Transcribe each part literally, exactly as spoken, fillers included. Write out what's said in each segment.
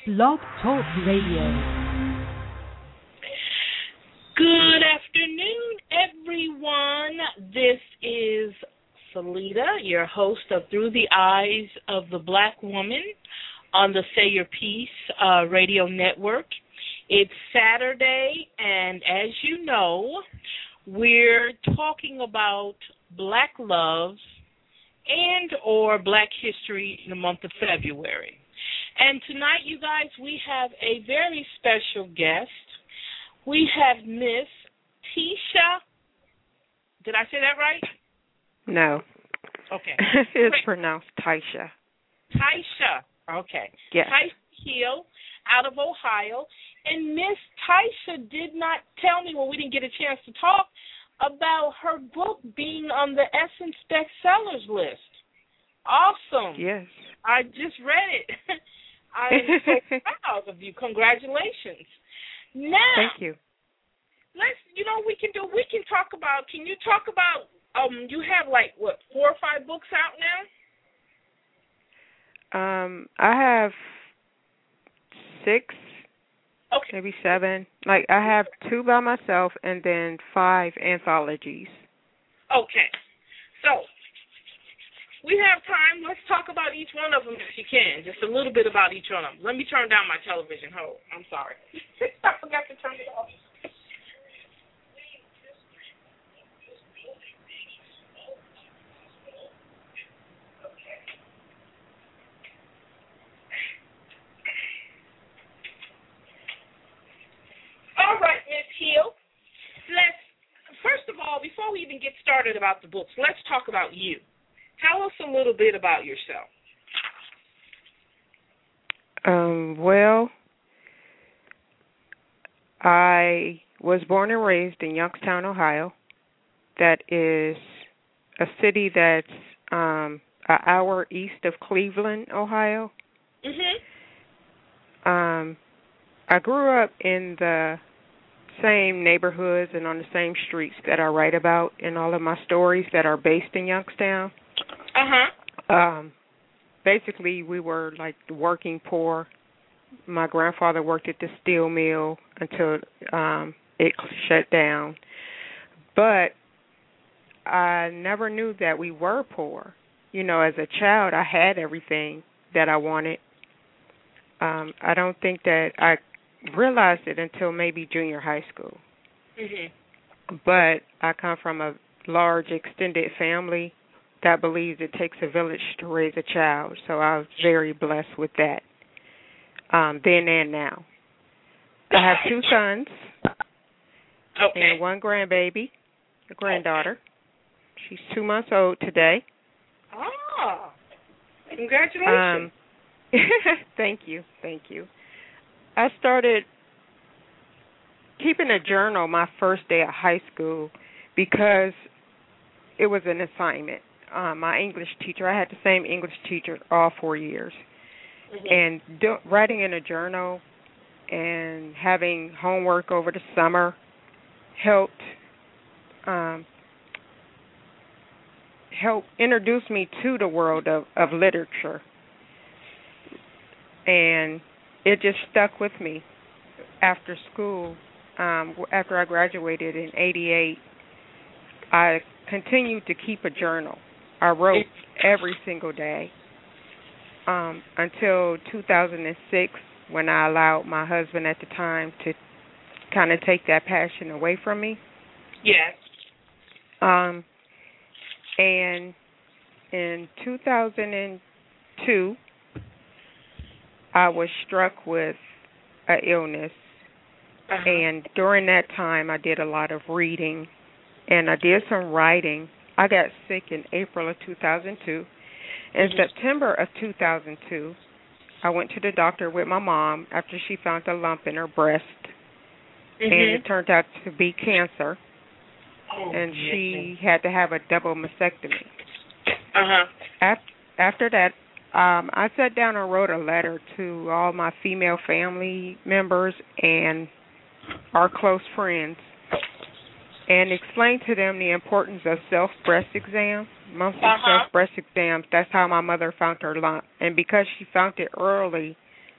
Blog Talk Radio. Good afternoon, everyone. This is Salida, your host of Through the Eyes of the Black Woman on the Say Your Peace uh, radio network. It's Saturday, and as you know, we're talking about Black love and or Black history in the month of February. And tonight, you guys, we have a very special guest. We have Miss Tisha. Did I say that right? No. Okay. It's Great. pronounced Taisha. Taisha. Okay. Yes. Taisha Hill out of Ohio. And Miss Taisha did not tell me, well, we didn't get a chance to talk about her book being on the Essence bestsellers list. Awesome. Yes. I just read it. I am so proud of you. Congratulations. Now, thank you. Let's, you know, we can do, we can talk about, can you talk about, um, you have like, what, four or five books out now? Um, I have six, okay. maybe seven. Like, I have two by myself and then five anthologies. Okay. So, we have time. Let's talk about each one of them if you can. Just a little bit about each one of them. Let me turn down my television. Hold. I'm sorry. I forgot to turn it off. All right, Miss Hill. Let's, first of all, before we even get started about the books, let's talk about you. Tell us a little bit about yourself. Um, well, I was born and raised in Youngstown, Ohio. That is a city that's um, an hour east of Cleveland, Ohio. Mm-hmm. Um, I grew up in the same neighborhoods and on the same streets that I write about in all of my stories that are based in Youngstown. Uh-huh. Um, basically, we were like the working poor. My grandfather worked at the steel mill until um, it shut down. But I never knew that we were poor. You know, as a child, I had everything that I wanted. Um, I don't think that I realized it until maybe junior high school. Mm-hmm. But I come from a large extended family that believes it takes a village to raise a child. So I was very blessed with that, um, then and now. I have two sons okay. and one grandbaby, a granddaughter. She's two months old today. Oh, congratulations. Um, thank you, thank you. I started keeping a journal my first day of high school because it was an assignment. Um, my English teacher, I had the same English teacher all four years. Mm-hmm. And do, writing in a journal and having homework over the summer helped um, helped introduce me to the world of, of literature. And it just stuck with me after school. Um, after I graduated in eighty-eight, I continued to keep a journal. I wrote every single day um, until two thousand six, when I allowed my husband at the time to kind of take that passion away from me. Yes. Um, and in two thousand two, I was struck with an illness. Uh-huh. And during that time, I did a lot of reading, and I did some writing. I got sick in April of two thousand two. In mm-hmm. September of two thousand two, I went to the doctor with my mom after she found a lump in her breast, mm-hmm. and it turned out to be cancer, oh, and yes. she had to have a double mastectomy. Uh-huh. After, after that, um, I sat down and wrote a letter to all my female family members and our close friends, and explained to them the importance of self-breast exam, monthly uh-huh. self-breast exams. That's how my mother found her lump. And because she found it early,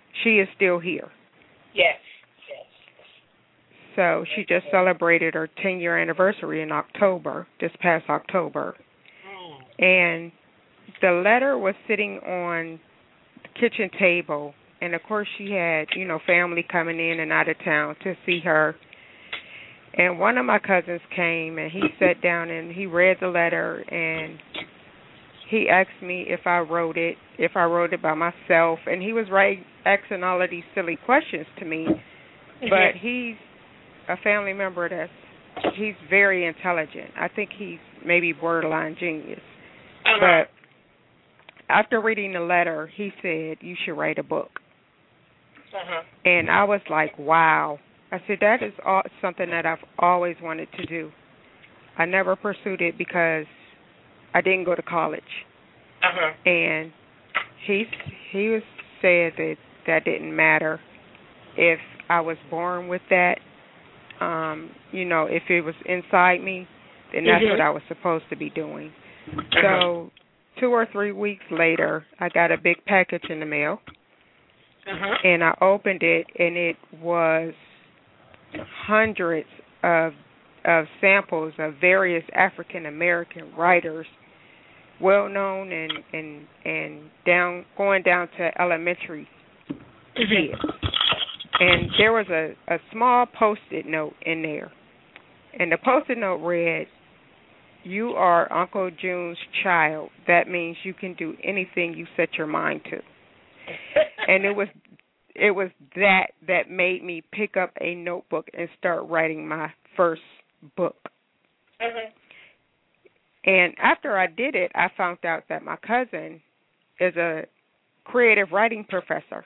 she is still here. Yes. Yes. So she just celebrated her ten-year anniversary in October, this past October. Mm. And the letter was sitting on the kitchen table. And, of course, she had, you know, family coming in and out of town to see her. And one of my cousins came, and he sat down and he read the letter, and he asked me if I wrote it, if I wrote it by myself. And he was right, asking all of these silly questions to me. But he's a family member that's, he's very intelligent. I think he's maybe borderline genius. Uh-huh. But after reading the letter, he said, you should write a book. Uh-huh. And I was like, wow. I said, that is all, something that I've always wanted to do. I never pursued it because I didn't go to college. Uh-huh. And he, he was said that that didn't matter if I was born with that. Um, you know, if it was inside me, then that's mm-hmm. what I was supposed to be doing. Uh-huh. So two or three weeks later, I got a big package in the mail. Uh-huh. And I opened it, and it was hundreds of of samples of various African American writers, well known and and and down going down to elementary kids. And there was a, a small Post-it note in there, and the Post-it note read, "You are Uncle June's child. That means you can do anything you set your mind to." And it was it was that that made me pick up a notebook and start writing my first book. Uh-huh. And after I did it, I found out that my cousin is a creative writing professor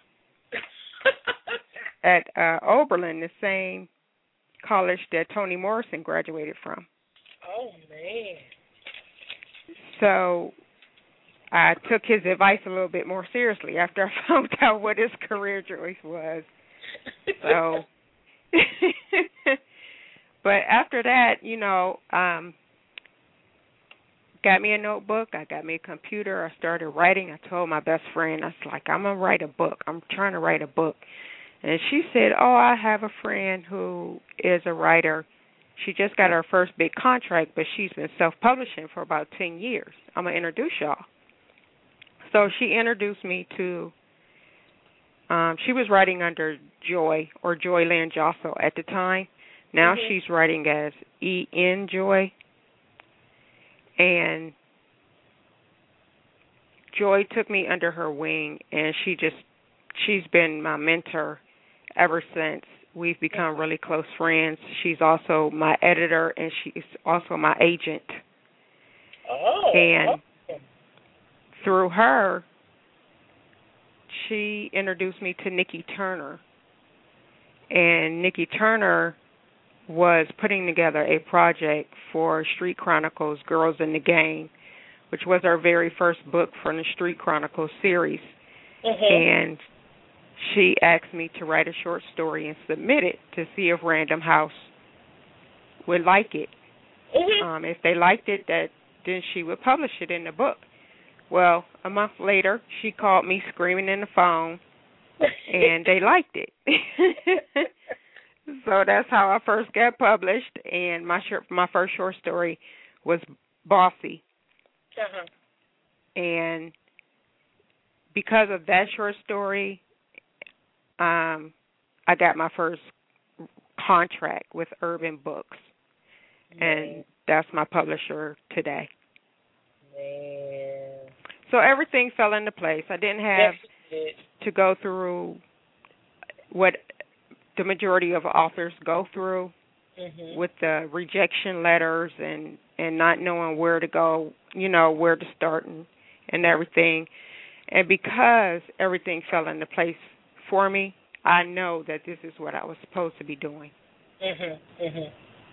at uh, Oberlin, the same college that Toni Morrison graduated from. Oh, man. So I took his advice a little bit more seriously after I found out what his career choice was. So, but after that, you know, um, got me a notebook. I got me a computer. I started writing. I told my best friend, I was like, I'm going to write a book. I'm trying to write a book. And she said, oh, I have a friend who is a writer. She just got her first big contract, but she's been self-publishing for about ten years. I'm going to introduce y'all. So she introduced me to, um, she was writing under Joy or Joyland Josso at the time. Now mm-hmm. she's writing as E N Joy. And Joy took me under her wing, and she just, she's been my mentor ever since. We've become really close friends. She's also my editor, and she's also my agent. Oh. And through her, she introduced me to Nikki Turner. And Nikki Turner was putting together a project for Street Chronicles, Girls in the Game, which was our very first book from the Street Chronicles series. Mm-hmm. And she asked me to write a short story and submit it to see if Random House would like it. Mm-hmm. Um, if they liked it, that then she would publish it in the book. Well, a month later, she called me screaming in the phone, and they liked it. So that's how I first got published, and my short, my first short story was Bossy. Uh-huh. And because of that short story, um, I got my first contract with Urban Books, Man. and that's my publisher today. Man. So everything fell into place. I didn't have yes, to go through what the majority of authors go through mm-hmm. with the rejection letters and, and not knowing where to go, you know, where to start and, and everything. And because everything fell into place for me, I know that this is what I was supposed to be doing. Mhm. Mhm.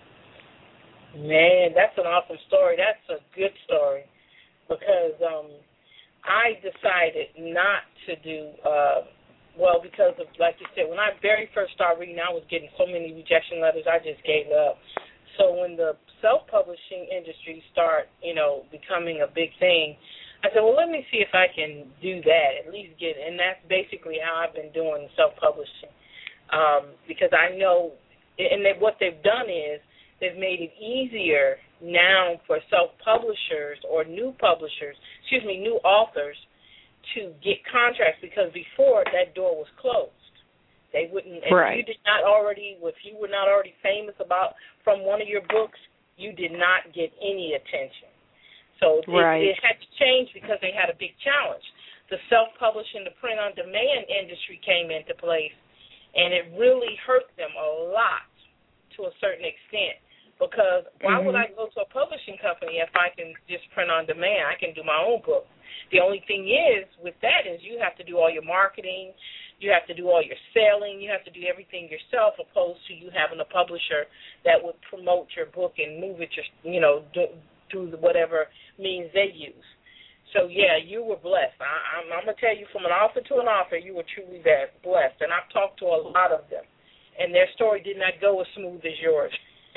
Man, that's an awesome story. That's a good story because um, I decided not to do uh, well because of, like you said, when I very first started reading, I was getting so many rejection letters, I just gave up. So when the self-publishing industry start, you know, becoming a big thing, I said, well, let me see if I can do that, at least get, and that's basically how I've been doing self-publishing, um, because I know, and they, what they've done is they've made it easier now for self-publishers or new publishers, excuse me, new authors to get contracts, because before that door was closed. They wouldn't, if right. you did not already, if you were not already famous about from one of your books, you did not get any attention. So right. it, it had to change because they had a big challenge. The self-publishing, the print-on-demand industry came into place, and it really hurt them a lot to a certain extent, because why mm-hmm. would I go to a publishing company if I can just print on demand? I can do my own book. The only thing is, with that, is you have to do all your marketing, you have to do all your selling, you have to do everything yourself, opposed to you having a publisher that would promote your book and move it, just, you know, do, through whatever means they use. So, yeah, you were blessed. I, I'm, I'm going to tell you, from an author to an author, you were truly that blessed. And I've talked to a lot of them, and their story did not go as smooth as yours.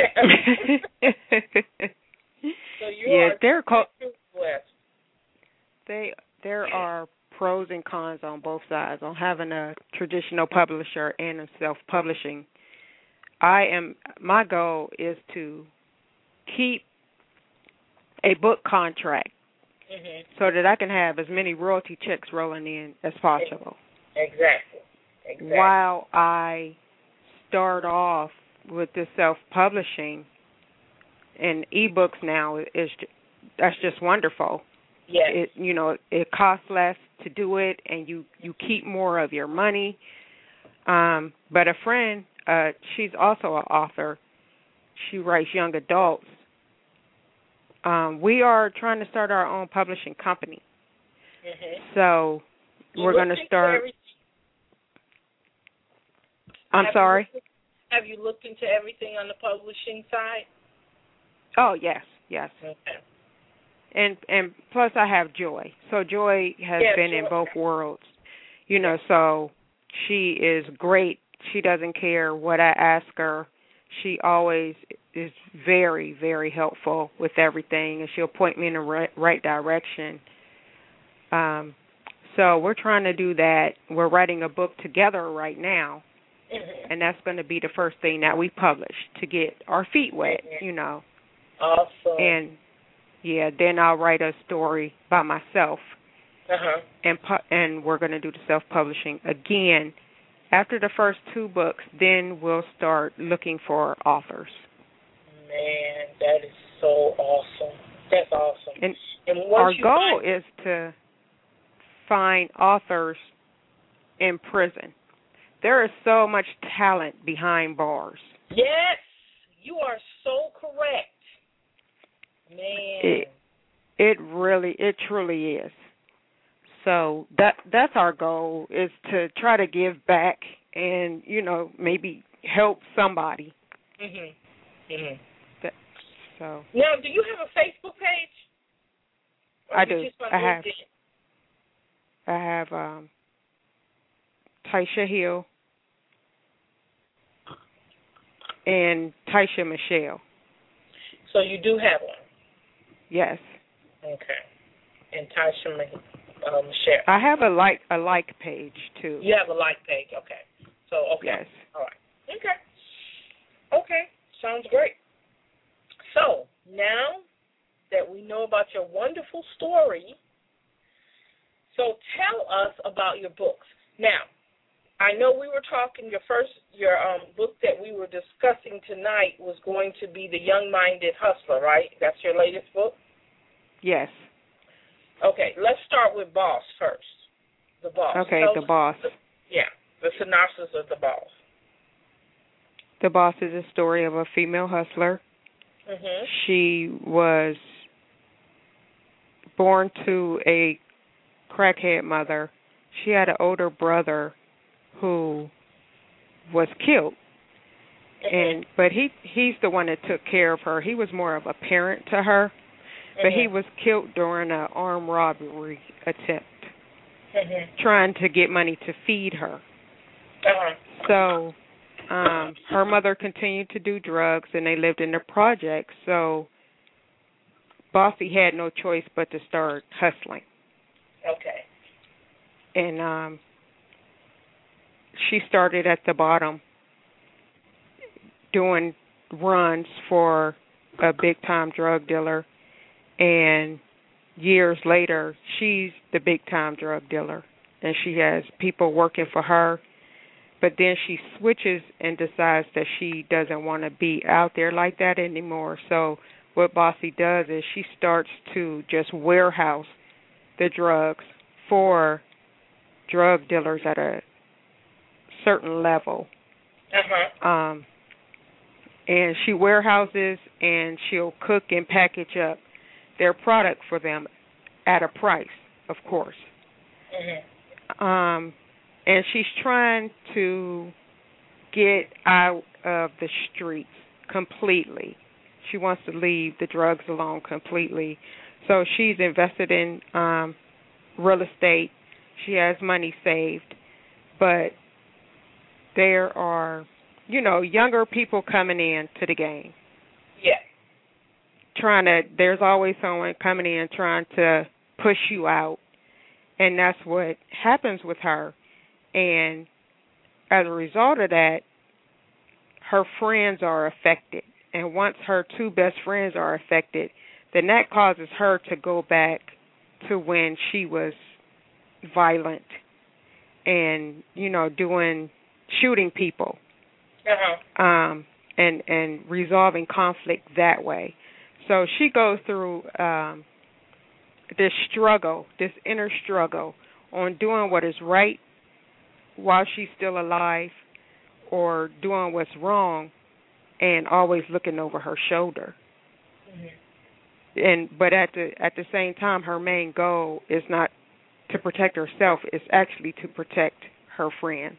So you yeah, are they're co- truly blessed. They, there are pros and cons on both sides, on having a traditional publisher and a self-publishing. I am, my goal is to keep a book contract mm-hmm. so that I can have as many royalty checks rolling in as possible. Exactly. Exactly. While I start off with the self-publishing, and ebooks now is that's just wonderful. Yes. It you know it costs less to do it, and you, you keep more of your money. Um, but a friend, uh, she's also an author. She writes young adults. Um, we are trying to start our own publishing company. Mm-hmm. So you we're going to start. Every... I'm have sorry? You looked, have you looked into everything on the publishing side? Oh, yes, yes. Okay. And and plus I have Joy. So Joy has yeah, been Joy. in both worlds. You know, so she is great. She doesn't care what I ask her. She always is very, very helpful with everything, and she'll point me in the right, right direction. Um, so we're trying to do that. We're writing a book together right now, mm-hmm. and that's going to be the first thing that we publish to get our feet wet, mm-hmm. you know. Awesome. And, yeah, then I'll write a story by myself, uh-huh. and pu- and we're going to do the self-publishing again. After the first two books, then we'll start looking for authors. Man, that is so awesome. That's awesome. And, and our goal find- is to find authors in prison. There is so much talent behind bars. Yes, you are so correct. Man. It, it really, it truly is. So that that's our goal, is to try to give back and, you know, maybe help somebody. Mhm. Mhm. That, so. Now, do you have a Facebook page? Or I do. You just I have. It? I have um, Taisha Hill and Taisha Michelle. So you do have one. Yes. Okay. And Taisha Michelle. Uh, Michelle. I have a like a like page too. You have a like page, okay. So okay. Yes. All right. Okay. Okay. Sounds great. So now that we know about your wonderful story, so tell us about your books. Now, I know we were talking your first your um book that we were discussing tonight was going to be The Young-Minded Hustler, right? That's your latest book? Yes. Okay, let's start with Boss first. The Boss. Okay, Tell The Boss. The, yeah, the synopsis of The Boss. The Boss is a story of a female hustler. Mm-hmm. She was born to a crackhead mother. She had an older brother who was killed. Mm-hmm. And but he he's the one that took care of her. He was more of a parent to her. But mm-hmm. he was killed during an armed robbery attempt, mm-hmm. trying to get money to feed her. Uh-huh. So um, her mother continued to do drugs, and they lived in the projects. So Bossy had no choice but to start hustling. Okay. And um, she started at the bottom doing runs for a big-time drug dealer, and years later, she's the big-time drug dealer, and she has people working for her. But then she switches and decides that she doesn't want to be out there like that anymore. So what Bossy does is she starts to just warehouse the drugs for drug dealers at a certain level. Uh-huh. Um, and she warehouses and she'll cook and package up their product for them at a price, of course. Mm-hmm. Um, and she's trying to get out of the streets completely. She wants to leave the drugs alone completely. So she's invested in um, real estate. She has money saved. But there are, you know, younger people coming in to the game. Yeah. Trying to, there's always someone coming in trying to push you out. And that's what happens with her. And as a result of that, her friends are affected. And once her two best friends are affected, then that causes her to go back to when she was violent and, you know, doing, shooting people. Uh-huh. Um, and, and resolving conflict that way. So she goes through um, this struggle, this inner struggle on doing what is right while she's still alive, or doing what's wrong and always looking over her shoulder. Mm-hmm. And but at the at the same time, her main goal is not to protect herself; it's actually to protect her friends.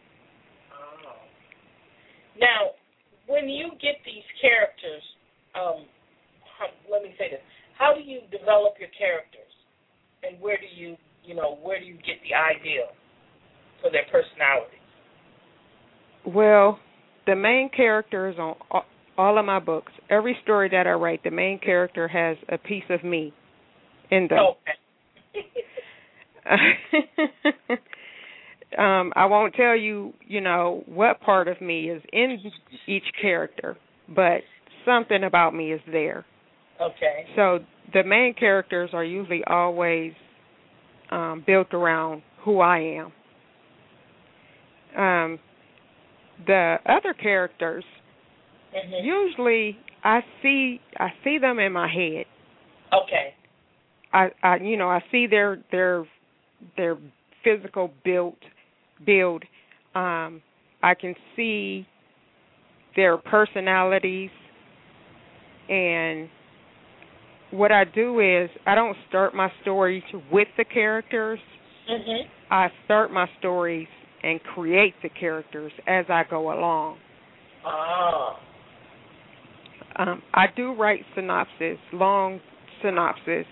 Oh. Now, when you get these characters, um, how, let me say this: how do you develop your characters, and where do you, you know, where do you get the idea for their personalities? Well, the main characters on all of my books, every story that I write, the main character has a piece of me in them. Okay. um, I won't tell you, you know, what part of me is in each character, but something about me is there. Okay. So the main characters are usually always um, built around who I am. Um, the other characters, mm-hmm. usually I see I see them in my head. Okay. I, I you know I see their their their physical build build. Um, I can see their personalities, and what I do is I don't start my stories with the characters. Mm-hmm. I start my stories and create the characters as I go along. Ah. Um, I do write synopsis, long synopsis,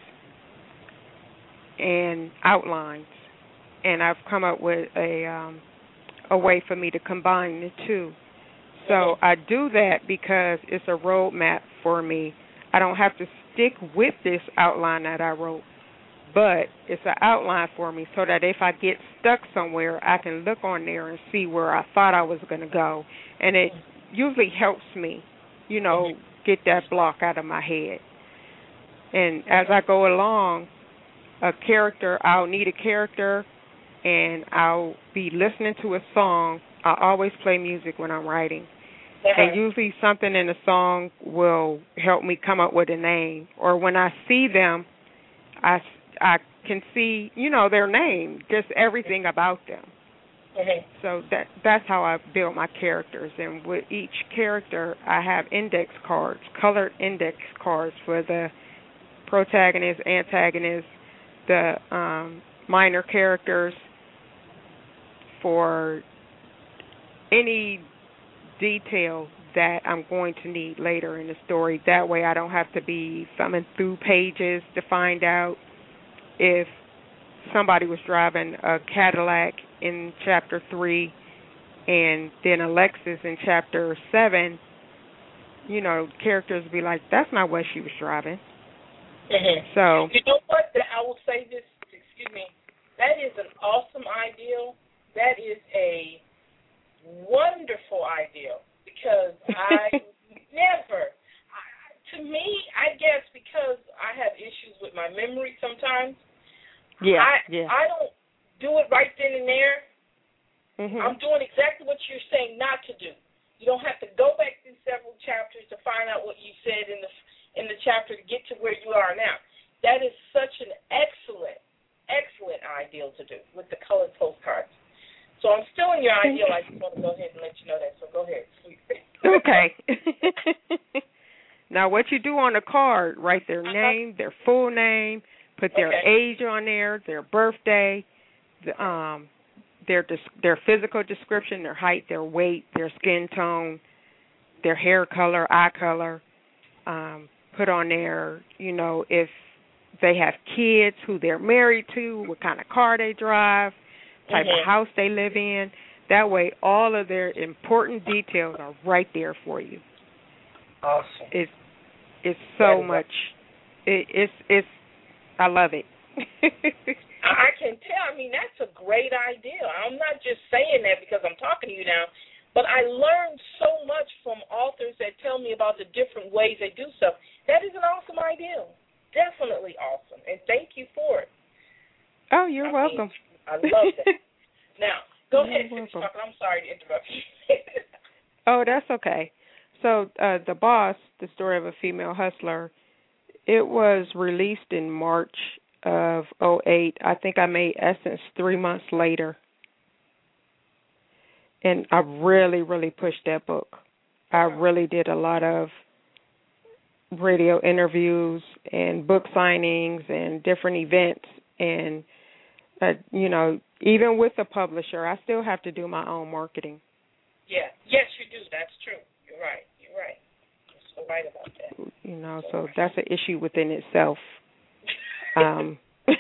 and outlines, and I've come up with a um, a way for me to combine the two. So mm-hmm. I do that because it's a roadmap for me. I don't have to stick with this outline that I wrote, but it's an outline for me so that if I get stuck somewhere, I can look on there and see where I thought I was going to go. And it usually helps me, you know, get that block out of my head. And as I go along, a character, I'll need a character, and I'll be listening to a song. I always play music when I'm writing. Uh-huh. And usually something in the song will help me come up with a name. Or when I see them, I, I can see, you know, their name, just everything about them. Mm-hmm. So that that's how I build my characters. And with each character, I have index cards, colored index cards for the protagonist, antagonist, the um, minor characters, for any detail that I'm going to need later in the story. That way I don't have to be thumbing through pages to find out if somebody was driving a Cadillac in chapter three and then a Lexus in chapter seven. You know, characters would be like, that's not what she was driving. Mm-hmm. So you know what? I will say this. excuse me, that is an awesome ideal. That is a wonderful ideal because I never, I, to me, I guess because I have issues with my memory sometimes. Yeah, I, yeah. I don't do it right then and there. Mm-hmm. I'm doing exactly what you're saying not to do. You don't have to go back through several chapters to find out what you said in the in the chapter to get to where you are now. That is such an excellent, excellent ideal to do with the colored postcards. So I'm still in your ideal. I just want to go ahead and let you know that. So go ahead, sweet. Okay. Now, what you do on the card, write their name, their full name, put their Okay. age on there, their birthday, the, um, their their physical description, their height, their weight, their skin tone, their hair color, eye color. Um, put on there, you know, if they have kids, who they're married to, what kind of car they drive, type Mm-hmm. of house they live in. That way, all of their important details are right there for you. Awesome. It's it's so much. It, it's it's. I love it. I can tell. I mean, that's a great idea. I'm not just saying that because I'm talking to you now, but I learned so much from authors that tell me about the different ways they do stuff. That is an awesome idea. Definitely awesome. And thank you for it. Oh, you're I welcome. Mean, I love that. Now, go You're ahead, finish welcome. talking. I'm sorry to interrupt you. Oh, that's okay. So, uh, The Boss, The Story of a Female Hustler, it was released in March of oh eight. I think I made Essence three months later. And I really, really pushed that book. I really did a lot of radio interviews and book signings and different events. And, uh, you know, even with a publisher, I still have to do my own marketing. Yeah. Yes, you do. That's true. You're right. You're right. You're so right about that. You know, so that's an issue within itself. Um,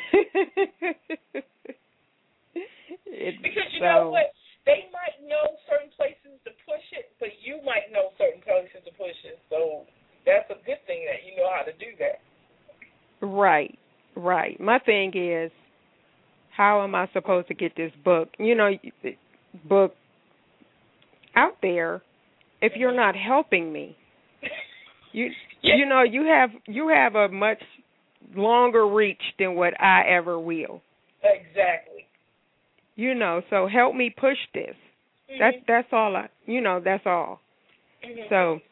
because you so, know what? They might know certain places to push it, but you might know certain places to push it. So that's a good thing that you know how to do that. Right, right. My thing is, how am I supposed to get this book, you know, book out there if you're not helping me? You, yeah. you know, you have you have a much longer reach than what I ever will. Exactly. You know, so help me push this. Mm-hmm. That's that's all I, you know, that's all. Mm-hmm. So,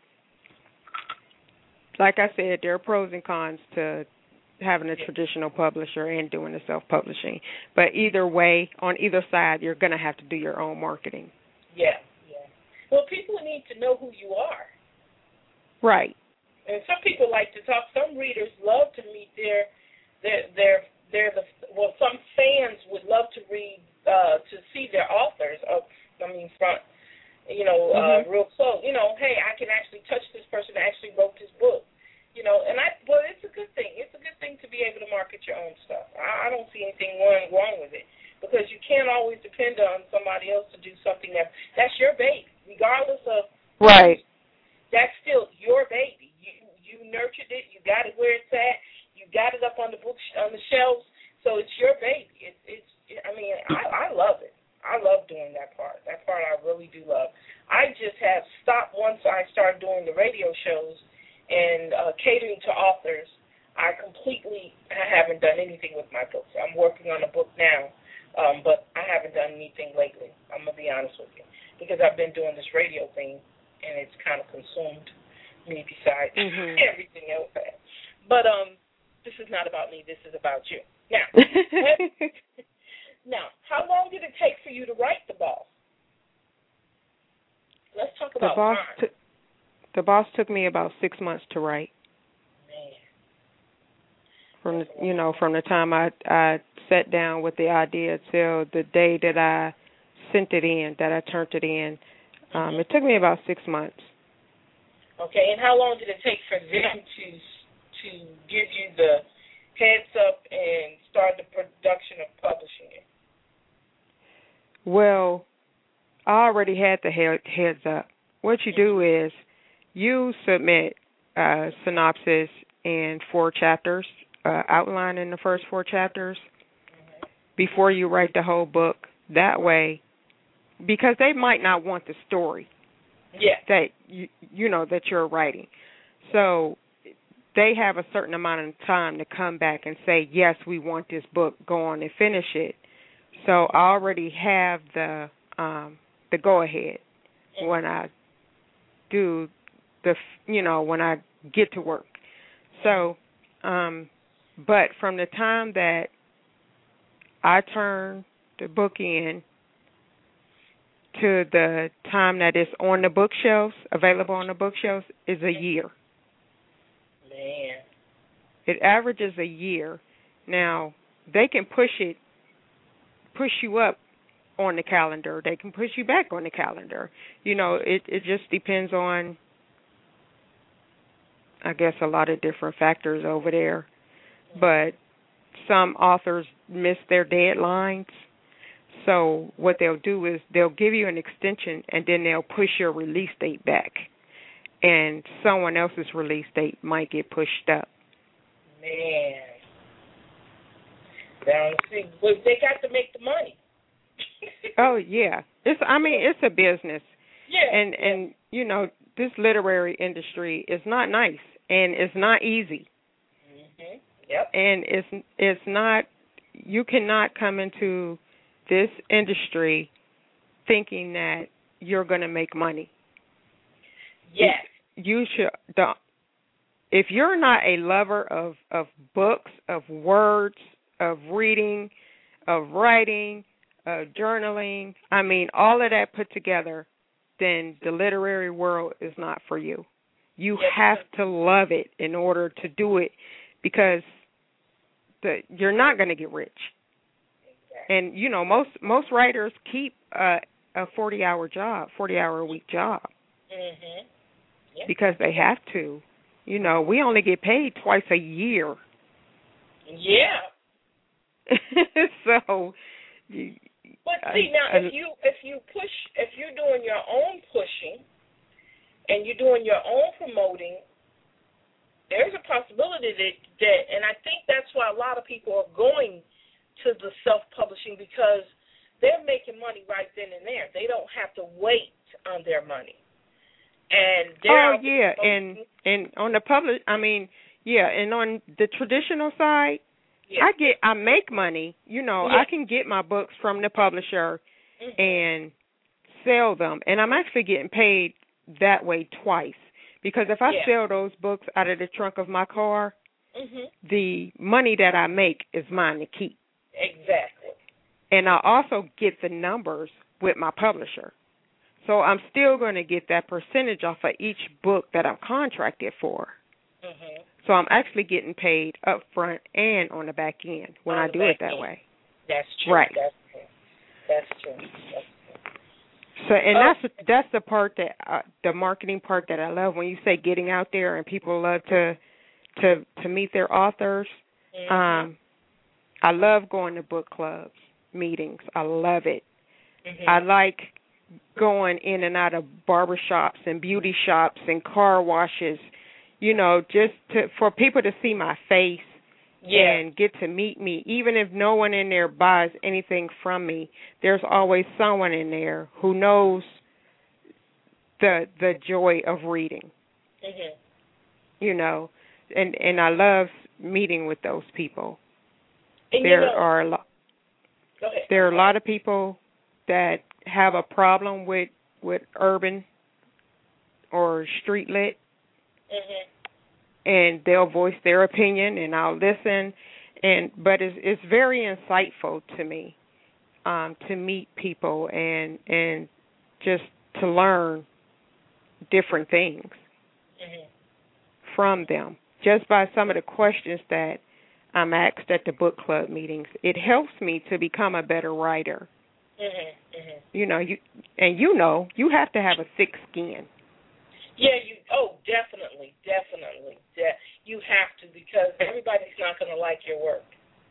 like I said, there are pros and cons to having a yeah. traditional publisher and doing the self-publishing. But either way, on either side, you're going to have to do your own marketing. Yeah, yeah. Well, people need to know who you are. Right. And some people like to talk. Some readers love to meet their, their, their, their the, well, some fans would love to read, uh, to see their authors up, I mean, front, you know, uh, mm-hmm. real close. You know, hey, I can actually touch this person that actually wrote this book. You know, and I, well, it's a good thing. It's a good thing to be able to market your own stuff. I, I don't see anything wrong, wrong with it because you can't always depend on somebody else to do something that, that's your baby, regardless of. Right. That's still your baby. You you nurtured it. You got it where it's at. You got it up on the book on the shelves. So it's your baby. It's it's. I mean, I, I love it. I love doing that part. That part I really do love. I just have stopped once I started doing the radio shows and uh, catering to authors. I completely haven't done anything with my books. I'm working on a book now, um, but I haven't done anything lately. I'm gonna be honest with you because I've been doing this radio thing. And it's kind of consumed me besides mm-hmm. everything else. But um, this is not about me. This is about you. Now, now, how long did it take for you to write The Boss? Let's talk about the boss. time. T- the Boss took me about six months to write. Man. From the, you know, from the time I I sat down with the idea till the day that I sent it in, that I turned it in. Um, it took me about six months. Okay, and how long did it take for them to to give you the heads up and start the production of publishing it? Well, I already had the head, heads up. What you do is you submit a synopsis in four chapters, uh, outline in the first four chapters, before you write the whole book. That way, because they might not want the story yeah. that you, you know that you're writing. So they have a certain amount of time to come back and say, yes, we want this book, go on and finish it. So I already have the um, the go-ahead mm-hmm. when I do the, you know, when I get to work. So, um, but from the time that I turn the book in to the time that it's on the bookshelves, available on the bookshelves, is a year. Man. It averages a year. Now, they can push it, push you up on the calendar. They can push you back on the calendar. You know, it, it just depends on, I guess, a lot of different factors over there. But some authors miss their deadlines. So what they'll do is they'll give you an extension, and then they'll push your release date back. And someone else's release date might get pushed up. Man. Now, see, well, they got to make the money. Oh, yeah. It's. I mean, it's a business. Yeah. And, and you know, this literary industry is not nice, and it's not easy. Mm-hmm. Yep. And it's it's not, you cannot come into this industry thinking that you're going to make money. Yes. You should, the, if you're not a lover of, of books, of words, of reading, of writing, of journaling, I mean, all of that put together, then the literary world is not for you. You yes. have to love it in order to do it, because the, you're not going to get rich. Exactly. And, you know, most most writers keep uh, a forty-hour job, forty-hour-a-week job. Mm-hmm. Yep. Because they have to. You know, we only get paid twice a year. Yeah. So. You, but see, now, I, if you if you push, if you're doing your own pushing, and you're doing your own promoting, there's a possibility that, that, and I think that's why a lot of people are going to the self-publishing, because they're making money right then and there. They don't have to wait on their money. And oh yeah, and and on the public, I mean, yeah, and on the traditional side, yeah. I get, I make money. You know, yeah. I can get my books from the publisher mm-hmm. and sell them, and I'm actually getting paid that way twice. Because if I yeah. sell those books out of the trunk of my car, mm-hmm. the money that I make is mine to keep. Exactly. And I also get the numbers with my publisher. So I'm still going to get that percentage off of each book that I'm contracted for. Mm-hmm. So I'm actually getting paid up front and on the back end when on I do it that end. way. That's true. Right. That's true. That's true. That's true. So, and oh. that's that's the part that uh, the marketing part that I love, when you say getting out there and people love to to to meet their authors. Mm-hmm. Um, I love going to book clubs, meetings. I love it. Mm-hmm. I like going in and out of barbershops and beauty shops and car washes, you know, just to, for people to see my face yeah. and get to meet me. Even if no one in there buys anything from me, there's always someone in there who knows the the joy of reading. Mm-hmm. You know, and and I love meeting with those people. And there you know, are a lot. There are a lot of people that have a problem with with urban or street lit, mm-hmm. and they'll voice their opinion, and I'll listen. And but it's it's very insightful to me um, to meet people and and just to learn different things mm-hmm. from them, just by some of the questions that I'm asked at the book club meetings. It helps me to become a better writer. Mm-hmm, mm-hmm. You know, you and you know, you have to have a thick skin. Yeah, you. Oh, definitely, definitely. De- you have to, because everybody's not going to like your work.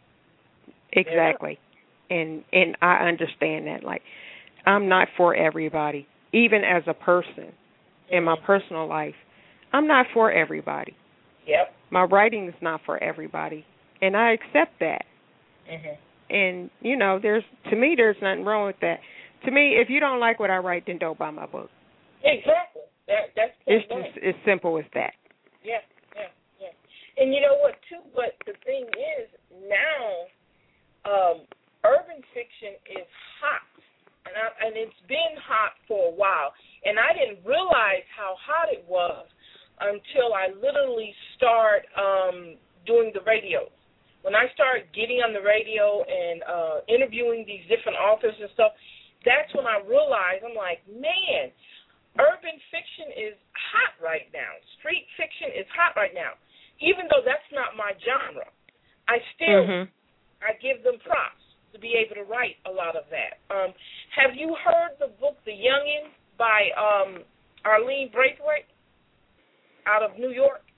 Exactly, yeah. and and I understand that. Like, I'm not for everybody. Even as a person, mm-hmm. in my personal life, I'm not for everybody. Yep. My writing is not for everybody, and I accept that. Mm-hmm. and you know, there's to me, there's nothing wrong with that. To me, if you don't like what I write, then don't buy my book. Exactly. That that's it's just as simple as that. Yeah, yeah, yeah. And you know what, too? But the thing is, now um, urban fiction is hot, and I, and it's been hot for a while. And I didn't realize how hot it was until I literally start um, doing the radio. When I started getting on the radio and uh, interviewing these different authors and stuff, that's when I realized, I'm like, man, urban fiction is hot right now. Street fiction is hot right now. Even though that's not my genre, I still, mm-hmm. I give them props to be able to write a lot of that. Um, have you heard the book The Youngin' by um, Arlene Braithwaite out of New York?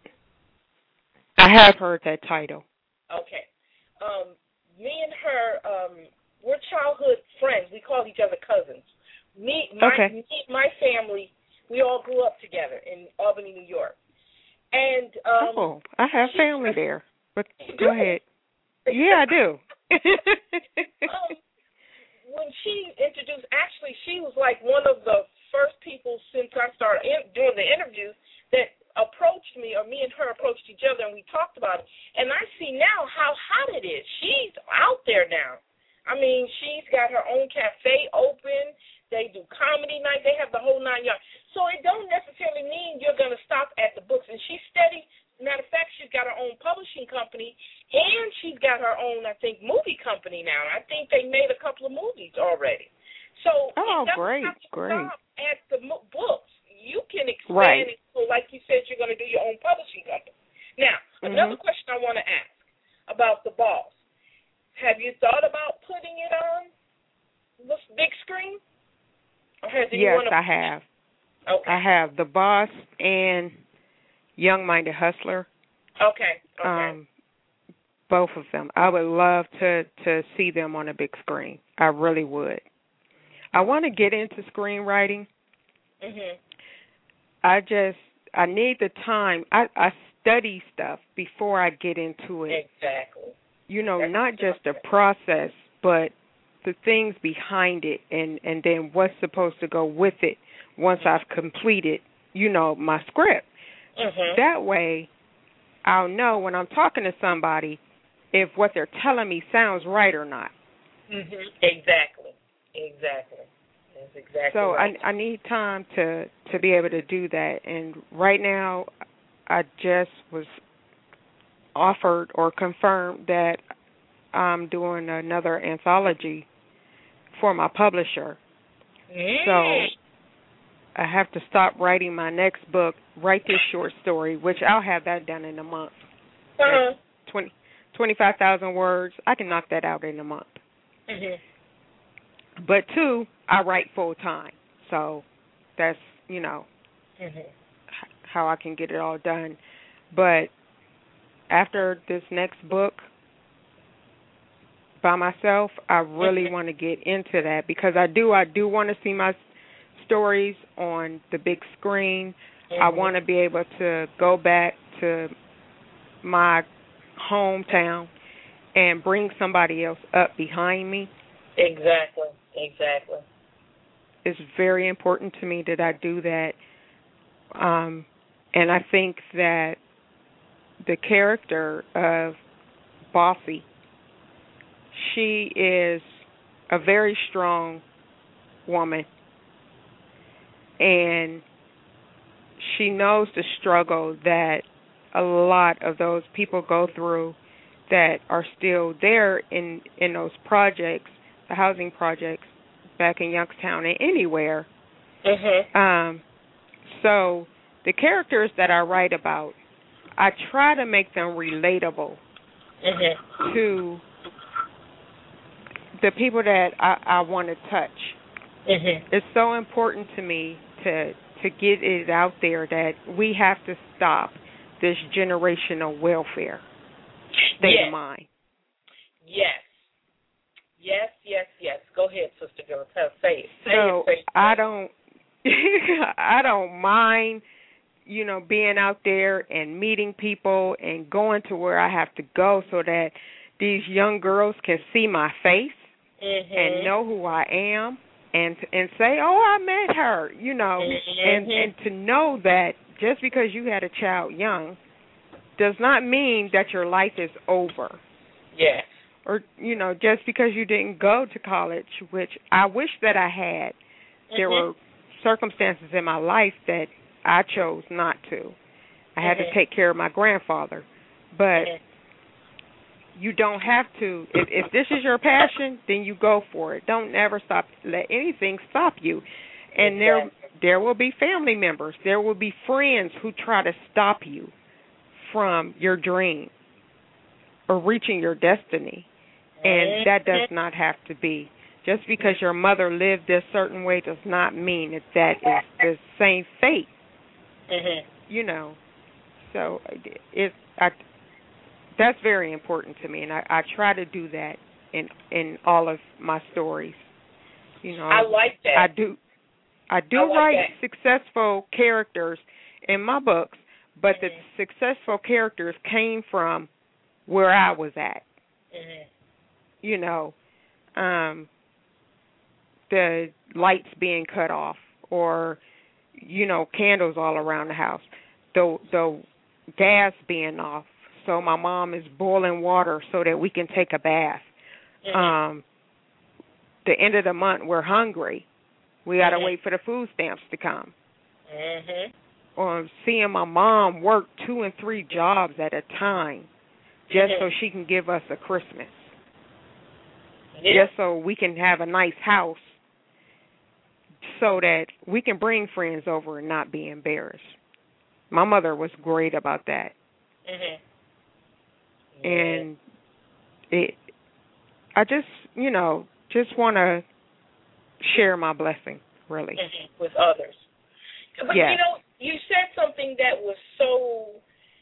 I have heard that title. Okay. Um, me and her, um, we're childhood friends. We call each other cousins. Me, my, okay. me, my family, we all grew up together in Albany, New York. And um, oh, I have family there. But go ahead. Yeah, I do. um, when she introduced, actually, she was like one of the first people since I started in, doing the interviews that approached me, or me and her approached each other, and we talked about it. And I see now how hot it is. She's out there now. I mean, she's got her own cafe open. They do comedy night. They have the whole nine yards. So it don't necessarily mean you're going to stop at the books. And she's steady. Matter of fact, she's got her own publishing company, and she's got her own, I think, movie company now. I think they made a couple of movies already. So oh, it doesn't great, have to great. stop at the mo- books. You can expand right. it. So like you said, you're going to do your own publishing company. Now, mm-hmm. another question I want to ask about The Boss. Have you thought about putting it on the big screen? Or has yes, to- I have. Okay. I have The Boss and Young Minded Hustler. Okay. Okay. Um, both of them. I would love to, to see them on a big screen. I really would. I want to get into screenwriting. Mhm. I just, I need the time. I, I study stuff before I get into it. Exactly. You know, That's not just the process, but the things behind it, and, and then what's supposed to go with it once I've completed, you know, my script. Mm-hmm. That way, I'll know when I'm talking to somebody if what they're telling me sounds right or not. Mm-hmm. Exactly. Exactly. That's exactly so right. I, I need time to, to be able to do that. And right now, I just was offered or confirmed that I'm doing another anthology for my publisher. Mm. So I have to stop writing my next book, write this short story, which I'll have that done in a month. Uh-huh. twenty, twenty-five thousand words. I can knock that out in a month. Mm-hmm. But two, I write full time. So that's, you know, mm-hmm. how I can get it all done. But after this next book by myself, I really mm-hmm. want to get into that because I do, I do want to see my stories on the big screen. Mm-hmm. I want to be able to go back to my hometown and bring somebody else up behind me. Exactly, exactly. It's very important to me that I do that. Um, and I think that the character of Bossy, she is a very strong woman. And she knows the struggle that a lot of those people go through that are still there in, in those projects, the housing projects back in Youngstown and anywhere. Mm-hmm. Um, so the characters that I write about, I try to make them relatable mm-hmm. to the people that I, I want to touch. Mm-hmm. It's so important to me to to get it out there that we have to stop this generational welfare state yes. of mind. Yes. Yes, yes, yes. Go ahead, Sister Girl. Say it. Say so it. Say it. I don't I don't mind, you know, being out there and meeting people and going to where I have to go so that these young girls can see my face mm-hmm. and know who I am and and say, oh, I met her, you know, mm-hmm. and, and to know that just because you had a child young does not mean that your life is over. Yes. Or, you know, just because you didn't go to college, which I wish that I had. Mm-hmm. There were circumstances in my life that I chose not to. I had mm-hmm. to take care of my grandfather. But mm-hmm. you don't have to. If, if this is your passion, then you go for it. Don't ever stop. Let anything stop you. And exactly. there there will be family members. There will be friends who try to stop you from your dream or reaching your destiny. And that does not have to be. Just because your mother lived this certain way does not mean that that is the same fate. Mm-hmm. You know, so it, I, that's very important to me, and I, I try to do that in in all of my stories. You know, I like that. I do. I do I like write that. successful characters in my books, but mm-hmm. the successful characters came from where I was at. Mm-hmm. You know, um, the lights being cut off, or you know, candles all around the house, the the gas being off, so my mom is boiling water so that we can take a bath. Mm-hmm. Um, the end of the month, we're hungry. We got to mm-hmm. wait for the food stamps to come. Mm-hmm. Or seeing my mom work two and three jobs at a time just mm-hmm. so she can give us a Christmas. Yeah. Just so we can have a nice house so that we can bring friends over and not be embarrassed. My mother was great about that. Mm-hmm. Yeah. And it, I just, you know, just want to share my blessing, really. Mm-hmm. With others. But, yes. you know, you said something that was so,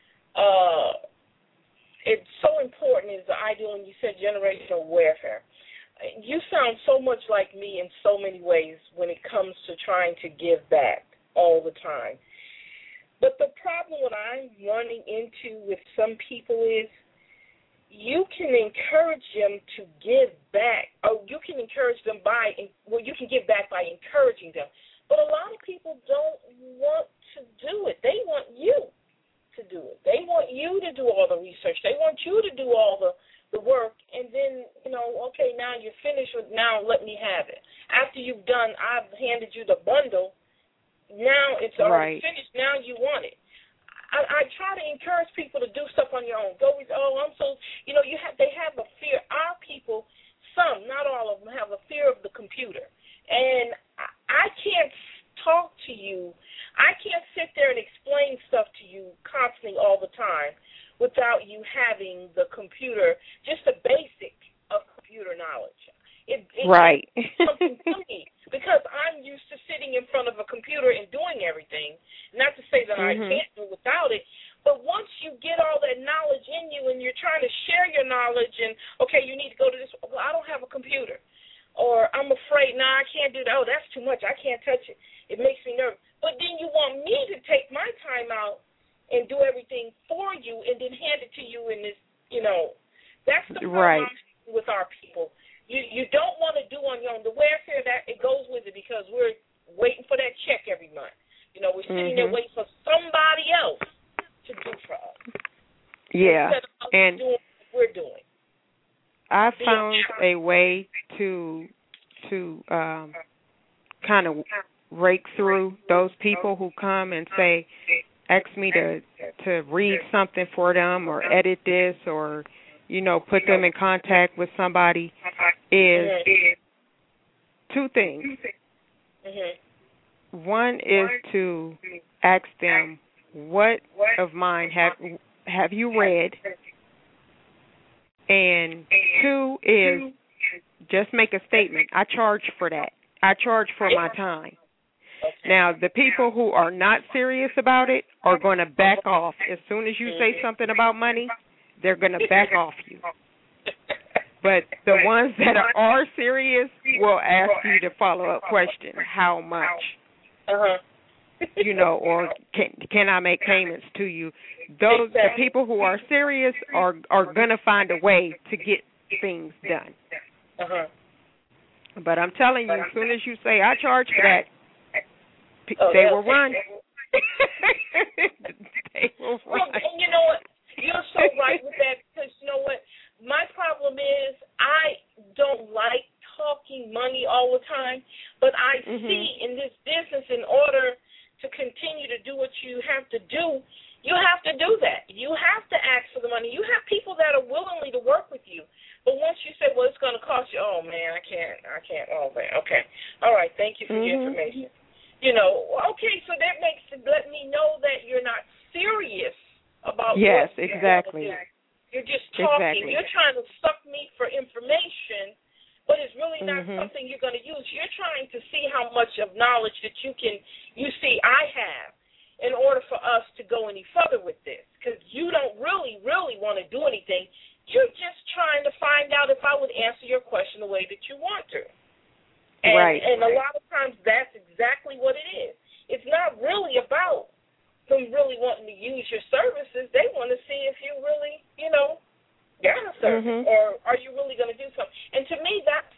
uh, it's so important is the idea when you said generational warfare. You sound so much like me in so many ways when it comes to trying to give back all the time. But the problem what I'm running into with some people is you can encourage them to give back, or you can encourage them by, well, you can give back by encouraging them. But a lot of people don't want to do it. They want you to do it. They want you to do all the research. They want you to do all the the work, and then, you know, okay, now you're finished with, now let me have it. After you've done, I've handed you the bundle, now it's already right. finished, now you want it. I, I try to encourage people to do stuff on your own. Go, oh, I'm so, you know, you have, they have a fear. Our people, some, not all of them, have a fear of the computer. And I, I can't talk to you, I can't sit there and explain stuff to you constantly all the time without you having the computer, just the basic of computer knowledge. It, it, right. It's something to me because I'm used to sitting in front of a computer and doing everything. Not to say that mm-hmm. I can't do without it, but once you get all that knowledge in you and you're trying to share your knowledge and, okay, you need to go to this, well, I don't have a computer. Or I'm afraid, no, nah, I can't do that. Oh, that's too much. I can't touch it. It makes me nervous. But then you want me to take my time out and do everything for you and then hand it to you in this, you know, that's the problem right. with our people. You you don't want to do on your own. The welfare, that it goes with it because we're waiting for that check every month. You know, we're sitting mm-hmm. there waiting for somebody else to do for us. Yeah, Instead of us and doing what we're doing. I found a way to to um, kind of rake through those people who come and say, ask me to to read something for them or edit this or, you know, put them in contact with somebody is two things. Mm-hmm. One is to ask them, what of mine have have you read? And two is just make a statement. I charge for that. I charge for my time. Now, the people who are not serious about it are going to back off. As soon as you say something about money, they're going to back off you. But the ones that are serious will ask you the follow-up question, how much? Uh-huh. you know, or can can I make payments to you? Those Exactly. the people who are serious are are gonna find a way to get things done. Uh-huh. But I'm telling you, as soon as you say I charge for that, p- Oh, they they'll will run. They will Well, run. and you know what? You're so right with that, because you know what? My problem is I don't like talking money all the time, but I Mhm. see in this business, in order to continue to do what you have to do, you have to do that. You have to ask for the money. You have people that are willingly to work with you. But once you say, well, it's going to cost you, oh, man, I can't, I can't, oh, man, okay. All right, thank you for Mhm. your information. You know, okay, so that makes it, let me know that you're not serious about Yes, what you're exactly. gonna do. You're just talking. Exactly. You're trying to suck me for information, but it's really not Mhm. something you're going to use. You're trying to see how much of knowledge that you can, you see I have, in order for us to go any further with this, because you don't really, really want to do anything. You're just trying to find out if I would answer your question the way that you want to. And, Right. and a lot of times that's exactly what it is. It's not really about them really wanting to use your services. They want to see if you really, you know, got a service, Mhm. or are you really going to do something. And to me, that's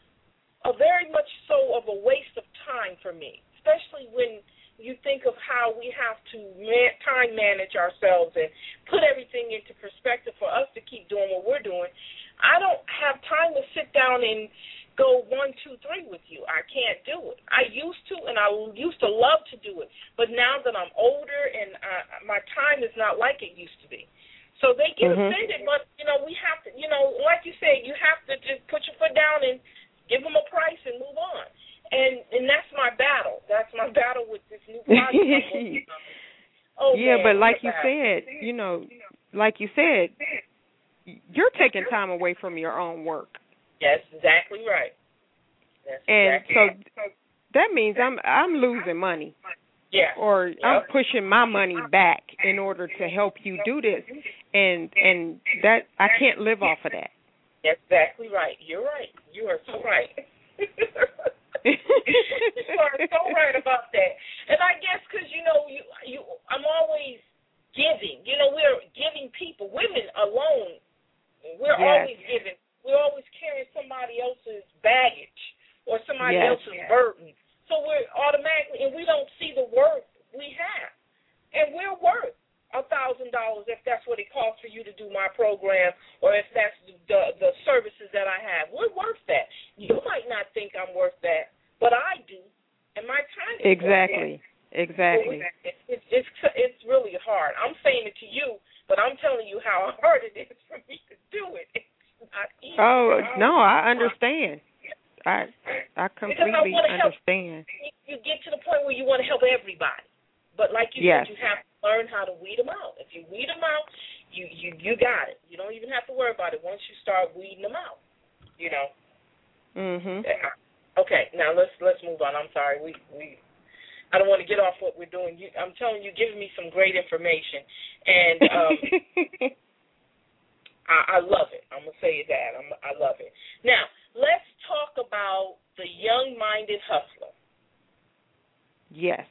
a very much so of a waste of time for me, especially when you think of how we have to man- time manage ourselves and put everything into perspective for us to keep doing what we're doing. I don't have time to sit down and go one, two, three with you. I can't do it. I used to, and I used to love to do it. But now that I'm older and uh, my time is not like it used to be. So they get Mhm. offended, but, you know, we have to, you know, like you said, you have to just put your foot down and give them a price and move on. And and that's my battle. That's my battle with this new project I'm working on. Oh, Yeah, man, but like it's a you battle. said, you know, like you said, you're taking time away from your own work. That's exactly right. That's And exactly so right. that means I'm I'm losing money, Yeah. or Yep. I'm pushing my money back in order to help you do this, and and that I can't live off of that. That's exactly right. You're right. You are so right. You are so right about that. And I guess because, you know, you you I'm always giving. You know, we're giving people, women alone, we're Yes. always giving. We're always carrying somebody else's baggage or somebody Yes. else's burden. So we're automatically, and we don't see the worth we have. And we're worth a thousand dollars if that's what it costs for you to do my program, or if that's the the services that I have. We're worth that. You might not think I'm worth that, but I do, and my time is Exactly. Exactly. worth that. It's it's it's really hard. I'm saying it to you, but I'm telling you how hard it is for me to do it. It's not easy. Oh no, I understand. I I Because I completely wanna help. understand. You get to the point where you want to help everybody, but like you Yes. said, you have to learn how to weed them out. If you weed them out, you you you got it. You don't even have to worry about it once you start weeding them out. You know. Mhm. Okay, now let's let's move on. I'm sorry. We we. I don't want to get off what we're doing. You, I'm telling you, giving me some great information, and um, I, I love it. I'm gonna say that. I'm, I love it. Now let's talk about the young-minded hustler. Yes.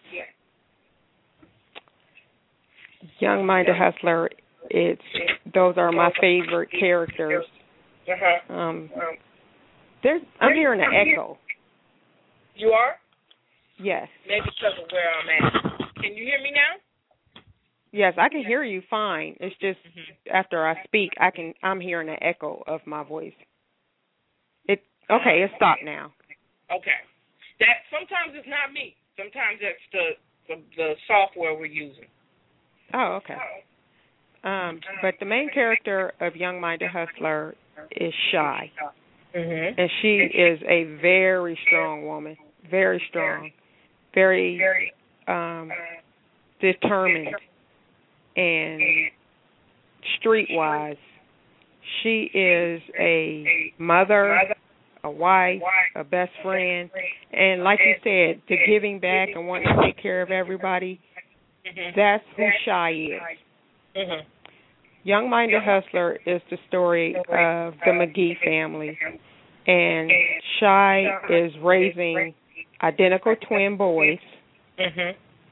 Young Minded Hustler, it's those are my favorite characters. Uh-huh. Um there's I'm hearing an echo. You are? Yes. Maybe because of where I'm at. Can you hear me now? Yes, I can hear you fine. It's just Mm-hmm. after I speak I can I'm hearing an echo of my voice. It okay, it stopped now. Okay. That sometimes it's not me. Sometimes it's the the, the software we're using. Oh, okay. Um, but the main character of Young Minded Hustler is Shy. Mm-hmm. And she is a very strong woman, very strong, very um, determined, and streetwise. She is a mother, a wife, a best friend, and like you said, the giving back and wanting to take care of everybody, Mm-hmm. that's who Shy is. Mm-hmm. Young Minded Hustler is the story of the McGee family, and Shy is raising identical twin boys, Mm-hmm.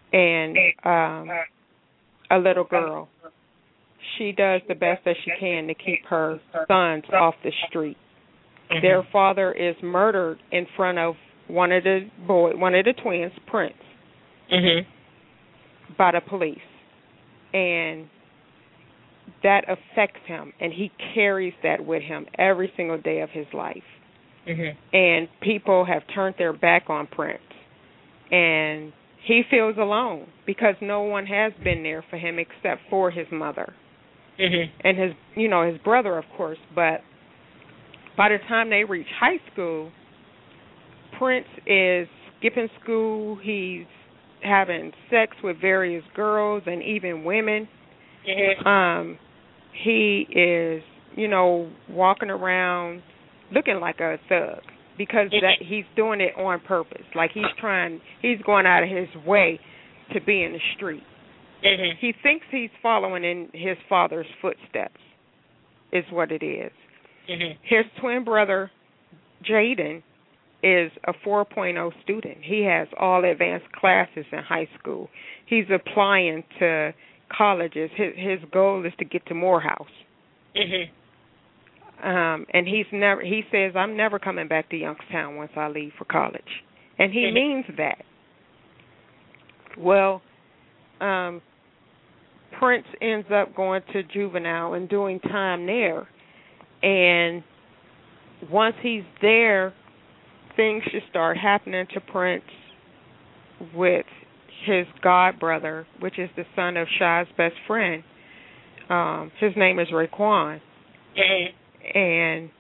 and um, a little girl. She does the best that she can to keep her sons off the street. Mm-hmm. Their father is murdered in front of one of the boy, one of the twins, Prince, mm-hmm. by the police, and that affects him, and he carries that with him every single day of his life. Mm-hmm. And people have turned their back on Prince, and he feels alone because no one has been there for him except for his mother. Mm-hmm. And his, you know, his brother, of course. But by the time they reach high school, Prince is skipping school. He's having sex with various girls and even women. Mm-hmm. Um, he is, you know, walking around looking like a thug because mm-hmm. that he's doing it on purpose. Like he's trying, he's going out of his way to be in the street. Mm-hmm. He thinks he's following in his father's footsteps, is what it is. Mm-hmm. His twin brother, Jaden, is a four point oh student. He has all advanced classes in high school. He's applying to colleges. His, his goal is to get to Morehouse. Mm-hmm. Um, and he's never. He says, "I'm never coming back to Youngstown once I leave for college," and he mm-hmm. means that. Well, um, Prince ends up going to juvenile and doing time there, and once he's there, things should start happening to Prince with his god brother, which is the son of Shy's best friend. Um, his name is Raekwon. Mm-hmm. And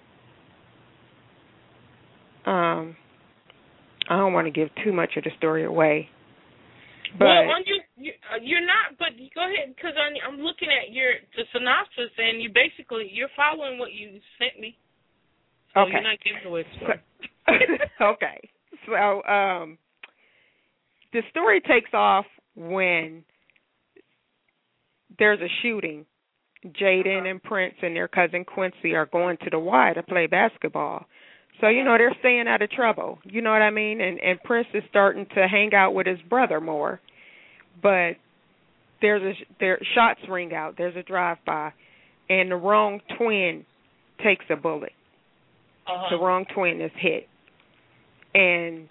um, I don't want to give too much of the story away. But well, on your, you, you're not. But go ahead, because I'm looking at your the synopsis, and you basically you're following what you sent me. So okay. You're not giving away the story. Okay. So um, the story takes off when there's a shooting. Jaden and Prince and their cousin Quincy are going to the Y to play basketball. So, you know, they're staying out of trouble. You know what I mean? And and Prince is starting to hang out with his brother more. But there's a there shots ring out. There's a drive-by. And the wrong twin takes a bullet. Uh-huh. The wrong twin is hit. And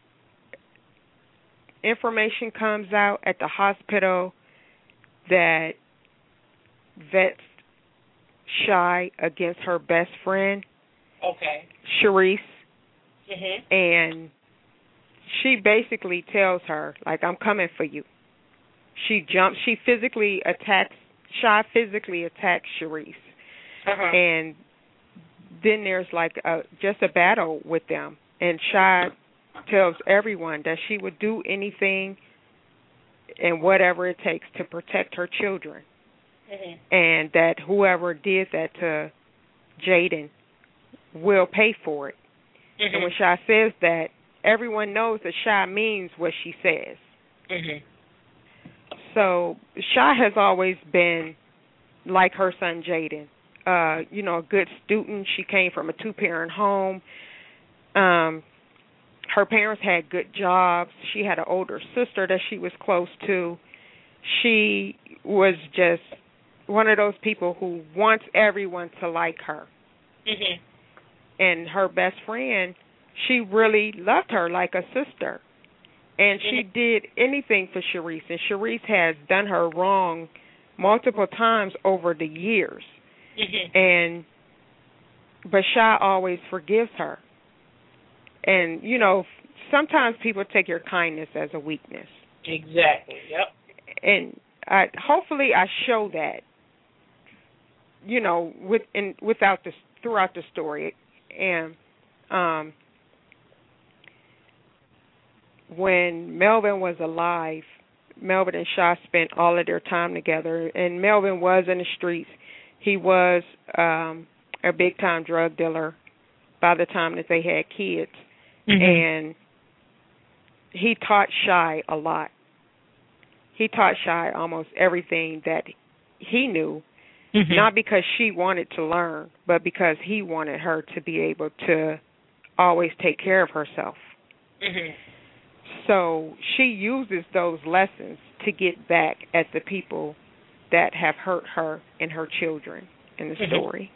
information comes out at the hospital that vets Shy against her best friend, okay, Sharice, mm-hmm. and she basically tells her, like, I'm coming for you. She jumps, she physically attacks, Shy physically attacks Sharice, uh-huh. and then there's like a, just a battle with them, and Shy tells everyone that she would do anything and whatever it takes to protect her children. Mm-hmm. And that whoever did that to Jaden will pay for it. Mm-hmm. And when Shy says that, everyone knows that Shy means what she says. Mm-hmm. So Shy has always been like her son Jaden. Uh, you know, a good student. She came from a two-parent home. Um, her parents had good jobs. She had an older sister that she was close to. She was just one of those people who wants everyone to like her. Mm-hmm. And her best friend, she really loved her like a sister. And she mm-hmm. did anything for Sharice. And Sharice has done her wrong multiple times over the years. Mm-hmm. And but Shy always forgives her. And, you know, sometimes people take your kindness as a weakness. Exactly, yep. And I, hopefully I show that, you know, with in, without the throughout the story. And um, when Melvin was alive, Melvin and Shy spent all of their time together. And Melvin was in the streets. He was um, a big-time drug dealer by the time that they had kids. Mm-hmm. And he taught Shy a lot. He taught Shy almost everything that he knew, mm-hmm. not because she wanted to learn, but because he wanted her to be able to always take care of herself. Mm-hmm. So she uses those lessons to get back at the people that have hurt her and her children in the Mhm. story.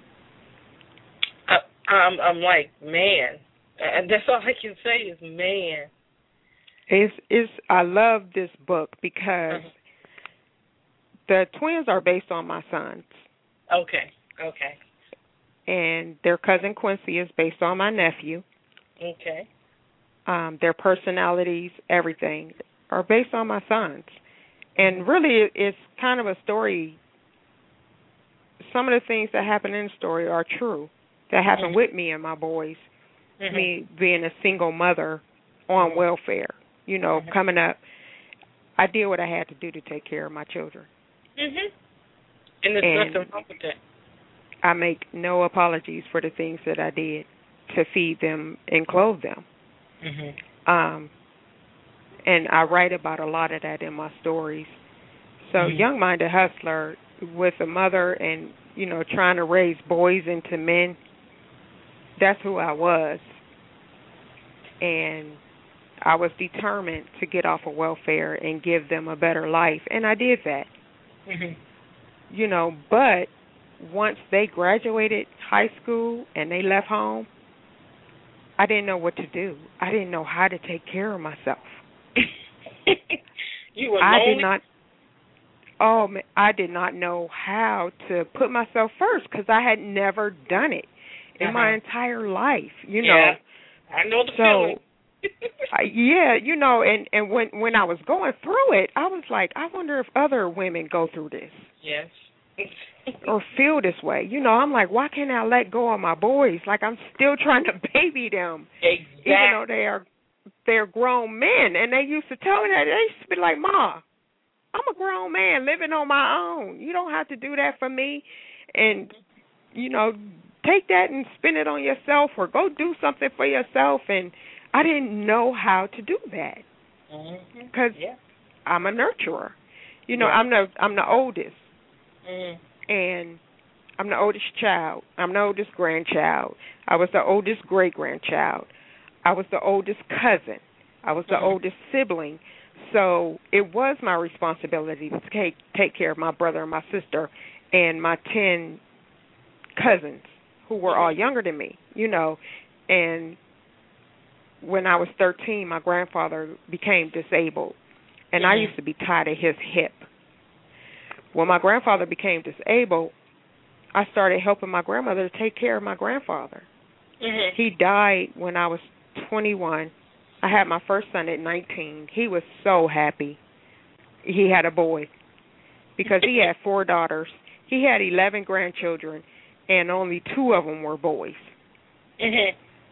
I, I'm, I'm like, man, and that's all I can say is, man. It's, it's, I love this book because Mhm. the twins are based on my sons. Okay, okay, And their cousin Quincy is based on my nephew. okay. Um, their personalities, everything, are based on my sons. And really, it's kind of a story. Some of the things that happen in the story are true. That happened Mhm. with me and my boys. Mhm. Me being a single mother on Mhm. welfare, you know, Mhm. coming up, I did what I had to do to take care of my children. Mhm. And there's And nothing wrong with that. I make no apologies for the things that I did to feed them and clothe them. Mhm. Um, and I write about a lot of that in my stories. So, Mhm. Young Minded Hustler, with a mother and, you know, trying to raise boys into men, that's who I was. And I was determined to get off of welfare and give them a better life, and I did that. Mhm. You know, but once they graduated high school and they left home, I didn't know what to do. I didn't know how to take care of myself. You were I lonely. did not. Oh, man, I did not know how to put myself first because I had never done it in Uh-huh. my entire life. You Yeah. know, I know the so feeling. I, yeah, you know, and and when when I was going through it, I was like, I wonder if other women go through this. Yes. Or feel this way. You know, I'm like, why can't I let go of my boys? Like I'm still trying to baby them, Exactly. even though they are they're grown men. And they used to tell me that. They used to be like, Ma, I'm a grown man living on my own. You don't have to do that for me. And, you know, take that and spend it on yourself or go do something for yourself. And I didn't know how to do that because Mhm. Yeah. I'm a nurturer. You know, Yeah. I'm the I'm the oldest. Mhm. And I'm the oldest child. I'm the oldest grandchild. I was the oldest great-grandchild. I was the oldest cousin. I was the Mhm. oldest sibling. So it was my responsibility to take take care of my brother and my sister and my ten cousins who were all younger than me, you know. And when I was thirteen, my grandfather became disabled, and I Mhm. used to be tied to his hip. When my grandfather became disabled, I started helping my grandmother to take care of my grandfather. Mhm. He died when I was twenty-one. I had my first son at nineteen. He was so happy he had a boy because he had four daughters. He had eleven grandchildren, and only two of them were boys. Mhm.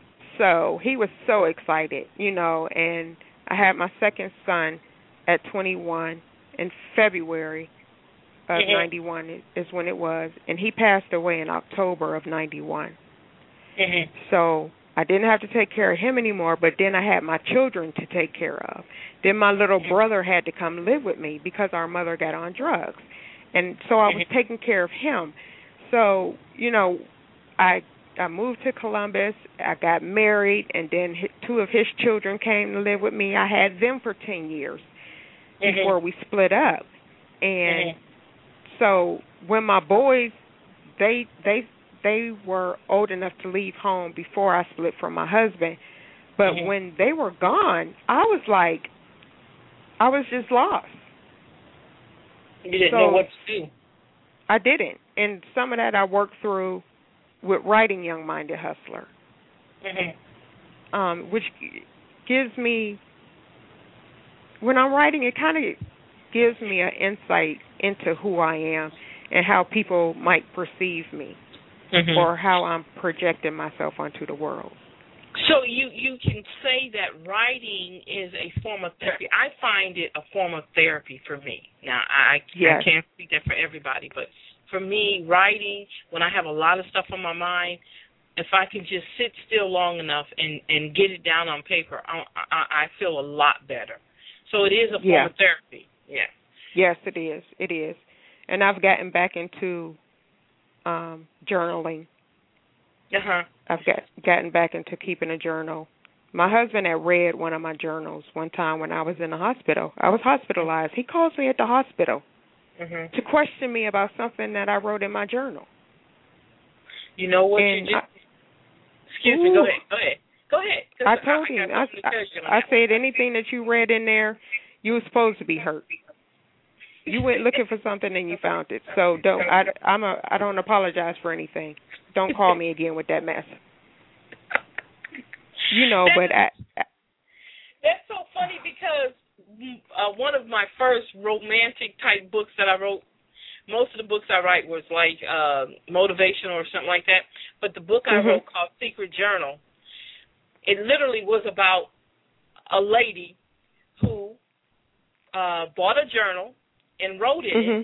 So he was so excited, you know, and I had my second son at twenty-one in February of Mhm. ninety-one is when it was, and he passed away in October of ninety-one. Mhm. So I didn't have to take care of him anymore, but then I had my children to take care of. Then my little Mhm. brother had to come live with me because our mother got on drugs. And so I was Mhm. taking care of him. So, you know, I I moved to Columbus, I got married, and then hi- two of his children came to live with me. I had them for ten years Mhm. before we split up. And Mhm. so when my boys, they they they were old enough to leave home before I split from my husband. But Mhm. when they were gone, I was like, I was just lost. You didn't So know what to do. I didn't. And some of that I worked through with writing Young Minded Hustler, Mhm. um, which g- gives me, when I'm writing, it kind of gives me an insight into who I am and how people might perceive me Mhm. or how I'm projecting myself onto the world. So you you can say that writing is a form of therapy. I find it a form of therapy for me. Now I Yes. I can't speak that for everybody, but for me, writing, when I have a lot of stuff on my mind, if I can just sit still long enough and and get it down on paper, I I, I feel a lot better. So it is a form Yeah. of therapy. Yeah. Yes, it is. It is. And I've gotten back into um, journaling. Uh huh. I've got gotten back into keeping a journal My husband had read one of my journals one time when I was in the hospital. I was hospitalized. He calls me at the hospital mm-hmm. to question me about something that I wrote in my journal. You know what and you just... I, excuse ooh, me, go ahead, go ahead. Go ahead. I told I, him, I, I, I, I said anything that you read in there, you were supposed to be hurt. You went looking for something and you found it. So don't I I'm a I don't apologize for anything. Don't call me again with that mess. You know, that's, but I, I, that's so funny because uh, one of my first romantic type books that I wrote, most of the books I write was like uh, motivational or something like that. But the book I mm-hmm. wrote called Secret Journal, it literally was about a lady who uh, bought a journal and wrote in mm-hmm. it,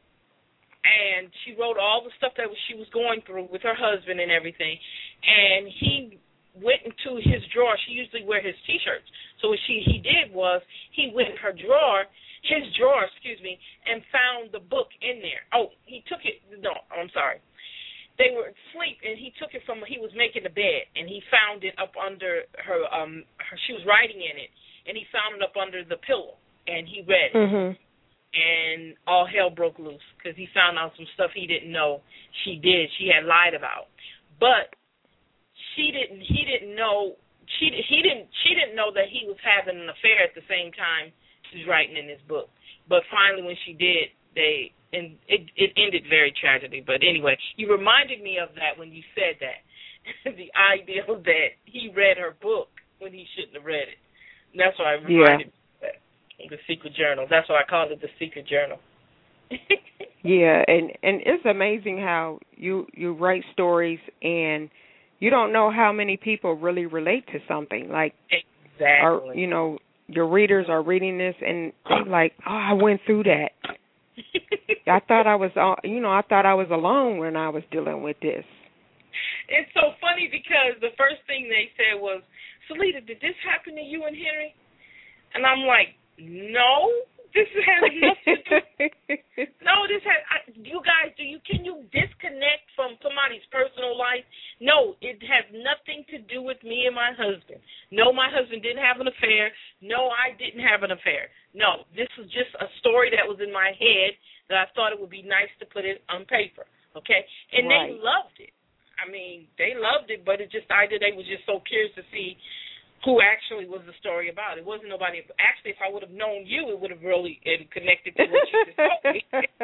and she wrote all the stuff that she was going through with her husband and everything, and he went into his drawer. She usually wear his T-shirts, so what she he did was he went in her drawer, his drawer, excuse me, and found the book in there. Oh, he took it, no, I'm sorry. They were asleep, and he took it from, he was making the bed, and he found it up under her, um, her, she was writing in it, and he found it up under the pillow, and he read it. Mm-hmm. And all hell broke loose because he found out some stuff he didn't know she did, she had lied about. But she didn't, he didn't know, she he didn't, she didn't know that he was having an affair at the same time she was writing in his book. But finally when she did, they, and it, it ended very tragically. But anyway, you reminded me of that when you said that. The idea that he read her book when he shouldn't have read it. And that's why I reminded yeah. me. The Secret Journal. That's why I called it the Secret Journal. Yeah, and, and it's amazing how you, you write stories and you don't know how many people really relate to something. Like, exactly. Are, you know, your readers are reading this and they're like, oh, I went through that. I thought I was, you know, I thought I was alone when I was dealing with this. It's so funny because the first thing they said was, Salita, did this happen to you and Henry? And I'm like, no, this has nothing to do. No, this has. I, you guys, do you can you disconnect from somebody's personal life? No, it has nothing to do with me and my husband. No, my husband didn't have an affair. No, I didn't have an affair. No, this was just a story that was in my head that I thought it would be nice to put it on paper. Okay, and right. they loved it. I mean, they loved it, but it just either they were just so curious to see who actually was the story about. It wasn't nobody. Actually, if I would have known you, it would have really it connected to what you just told me.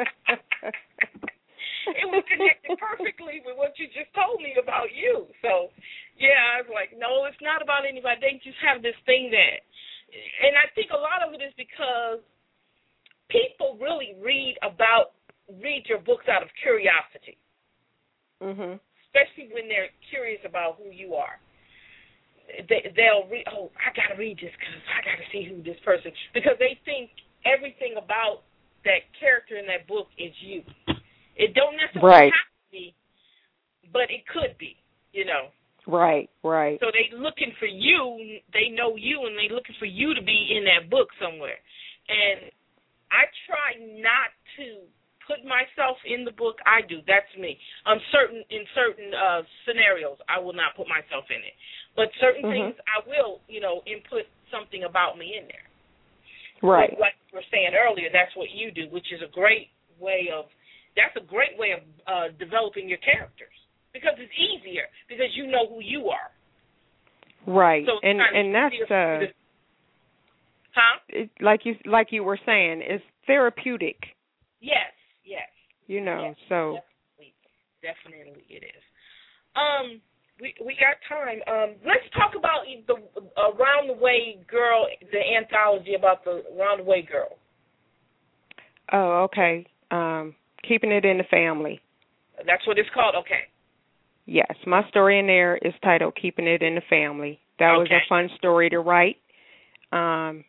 It was connected perfectly with what you just told me about you. So, yeah, I was like, no, it's not about anybody. They just have this thing that, and I think a lot of it is because people really read about, read your books out of curiosity. Mm-hmm. Especially when they're curious about who you are. They, they'll read, oh, I got to read this because I got to see who this person, because they think everything about that character in that book is you. It don't necessarily right. have to be, but it could be, you know. Right, right. So they looking for you, they know you, and they looking for you to be in that book somewhere. And I try not to put myself in the book. I do. That's me. On certain in certain uh, scenarios, I will not put myself in it. But certain mm-hmm. things, I will, you know, input something about me in there. Right. Like, like we were saying earlier, that's what you do, which is a great way of, that's a great way of uh, developing your characters. Because it's easier, because you know who you are. Right. So and and that's, uh, huh? it, like you like you were saying, it's therapeutic. Yes, yes. You know, yes, so. Definitely, definitely it is. Um, We we got time. Um, let's talk about the uh, Around the Way Girl, the anthology about the Around the Way Girl. Oh, okay. Um, keeping it in the family. That's what it's called? Okay. Yes, my story in there is titled Keeping It in the Family. That okay. was a fun story to write. Um,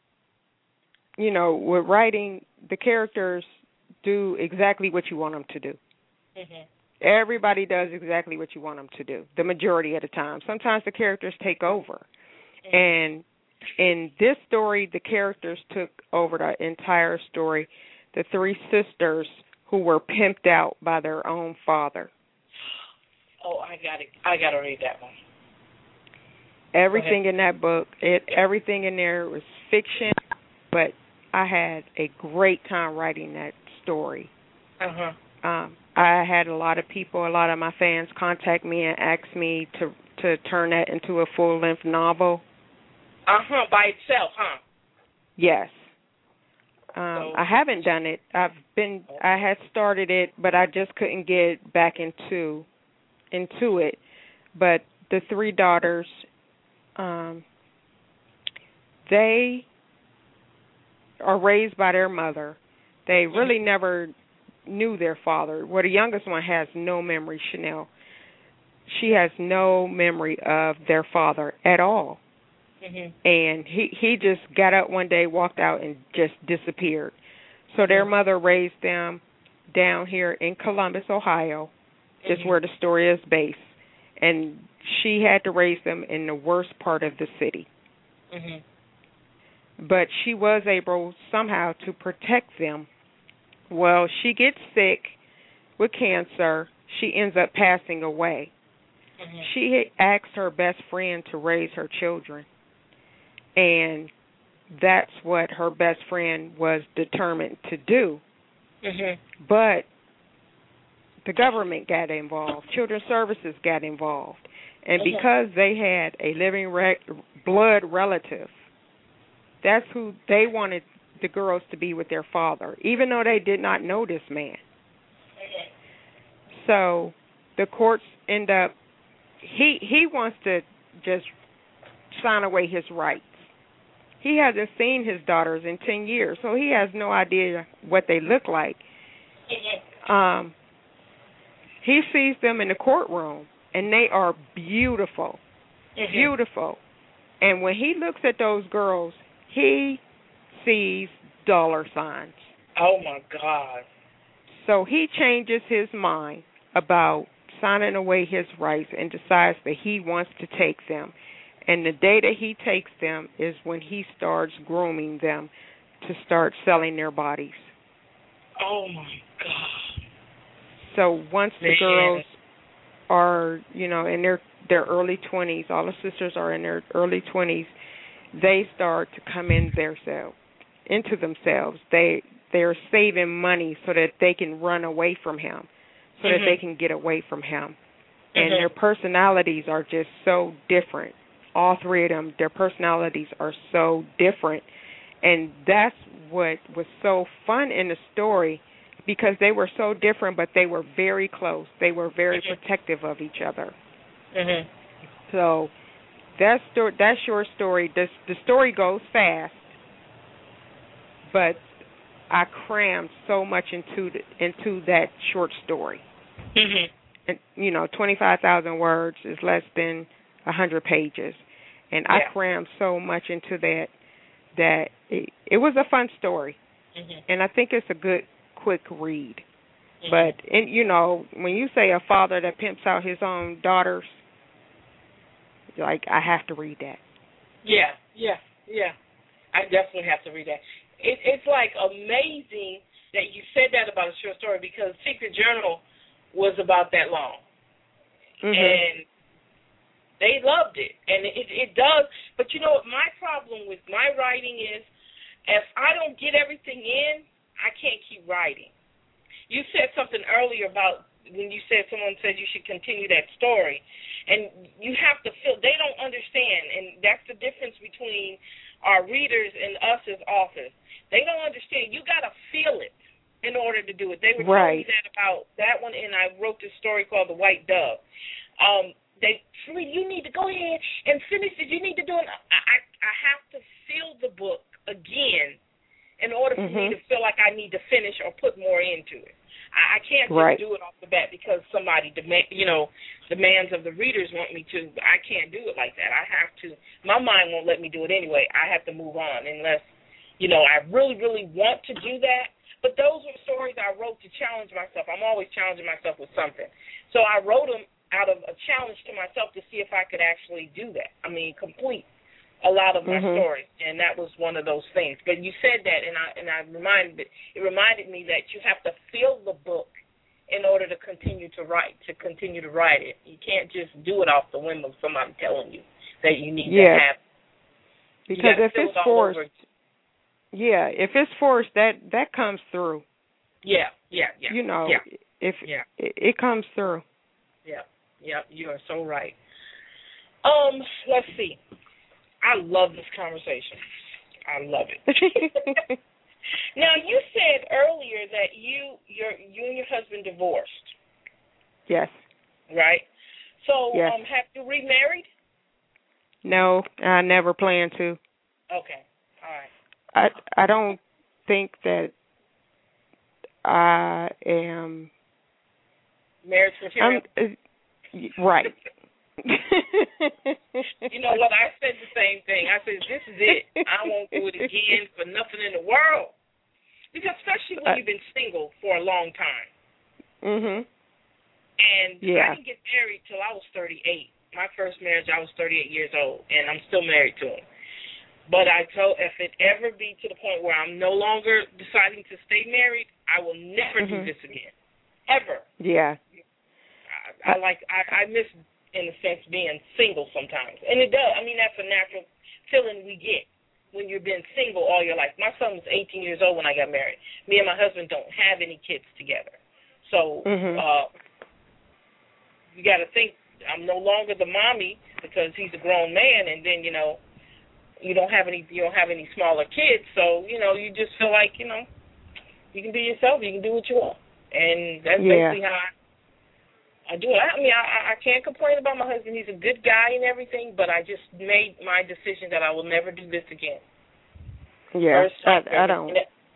you know, with writing, the characters do exactly what you want them to do. Mm-hmm. Everybody does exactly what you want them to do, the majority of the time. Sometimes the characters take over. Mm-hmm. And in this story, the characters took over the entire story, the three sisters who were pimped out by their own father. Oh, I got it. I got to read that one. Everything in that book, it everything in there was fiction, but I had a great time writing that story. Uh-huh. Um, I had a lot of people, a lot of my fans contact me and ask me to to turn that into a full-length novel. Uh-huh, by itself, huh? Yes. Um, so, I haven't done it. I've been I had started it, but I just couldn't get back into into it. But the three daughters, um, they are raised by their mother. They really never knew their father. Well, the youngest one has no memory, Chanel. She has no memory of their father at all. Mm-hmm. And he, he just got up one day, walked out, and just disappeared. So their Mm-hmm. mother raised them down here in Columbus, Ohio, just mm-hmm. where the story is based. And she had to raise them in the worst part of the city. Mm-hmm. But she was able somehow to protect them. Well, she gets sick with cancer. She ends up passing away. Mm-hmm. She asked her best friend to raise her children. And that's what her best friend was determined to do. Mm-hmm. But the government got involved. Children's Services got involved. And mm-hmm. because they had a living re- blood relative, that's who they wanted the girls to be with their father, even though they did not know this man. Mm-hmm. So the courts end up, he he wants to just sign away his rights. He hasn't seen his daughters in ten years, so he has no idea what they look like. Mm-hmm. Um, he sees them in the courtroom, and they are beautiful, mm-hmm. beautiful. And when he looks at those girls, he sees dollar signs. Oh, my God. So he changes his mind about signing away his rights and decides that he wants to take them. And the day that he takes them is when he starts grooming them to start selling their bodies. Oh, my God. So once the Man. girls are, you know, in their, their early twenties, all the sisters are in their early twenties, they start to come in themselves, into themselves. They, they're saving money so that they can run away from him, so mm-hmm. that they can get away from him. And mm-hmm. their personalities are just so different. All three of them, their personalities are so different. And that's what was so fun in the story, because they were so different, but they were very close. They were very mm-hmm. protective of each other. Mm-hmm. So that's, sto- that's your story. The, the story goes fast, but I crammed so much into the, into that short story. Mm-hmm. And, you know, twenty-five thousand words is less than one hundred pages. And yeah. I crammed so much into that that it, it was a fun story. Mm-hmm. And I think it's a good, quick read. Mm-hmm. But, and, you know, when you say a father that pimps out his own daughters, like, I have to read that. Yeah, yeah, yeah. I definitely have to read that. It, it's, like, amazing that you said that about a short story, because Secret Journal was about that long. Mm-hmm. And they loved it. And it, it does. But, you know what my problem with my writing is, if I don't get everything in, I can't keep writing. You said something earlier about when you said someone said you should continue that story. And you have to feel, they don't understand. And that's the difference between our readers and us as authors. They don't understand. You got to feel it in order to do it. They were right. telling me that about that one, and I wrote this story called The White Dove. Um, they, you need to go ahead and finish it. You need to do it. I, I, I have to feel the book again in order for mm-hmm. me to feel like I need to finish or put more into it. I, I can't just right. do it off the bat because somebody, demand, you know, demands of the readers want me to. I can't do it like that. I have to. My mind won't let me do it anyway. I have to move on unless, you know, I really, really want to do that. But those were stories I wrote to challenge myself. I'm always challenging myself with something. So I wrote them out of a challenge to myself to see if I could actually do that. I mean, complete a lot of my mm-hmm. stories, and that was one of those things. But you said that, and I and I reminded it reminded me that you have to feel the book in order to continue to write, to continue to write it. You can't just do it off the whim of somebody telling you that you need yeah. to have. Because if it's forced, yeah, if it's forced, that that comes through. Yeah, yeah, yeah. You know, yeah. if yeah. It, it comes through. Yeah, yeah, you are so right. Um, let's see. I love this conversation. I love it. Now, you said earlier that you, your, you and your husband divorced. Yes. Right. So, yes. um, have you remarried? No, I never plan to. Okay. All right. I I don't think that I am marriage material. I'm, uh, right. You know what? I said the same thing. I said, this is it. I won't do it again for nothing in the world. Because especially when uh, you've been single for a long time. Mhm. And yeah. I didn't get married till I was thirty-eight. My first marriage, I was thirty-eight years old, and I'm still married to him. But I told, if it ever be to the point where I'm no longer deciding to stay married, I will never mm-hmm. do this again. Ever. Yeah. I, I like, I, I miss, in a sense, being single sometimes. And it does. I mean, that's a natural feeling we get when you've been single all your life. My son was eighteen years old when I got married. Me and my husband don't have any kids together. So mm-hmm. uh, you got to think, I'm no longer the mommy because he's a grown man, and then, you know, you don't have any you don't have any smaller kids, so, you know, you just feel like, you know, you can be yourself, you can do what you want. And that's yeah. basically how I I do it. I mean, I, I can't complain about my husband. He's a good guy and everything, but I just made my decision that I will never do this again. Yeah, I, I don't.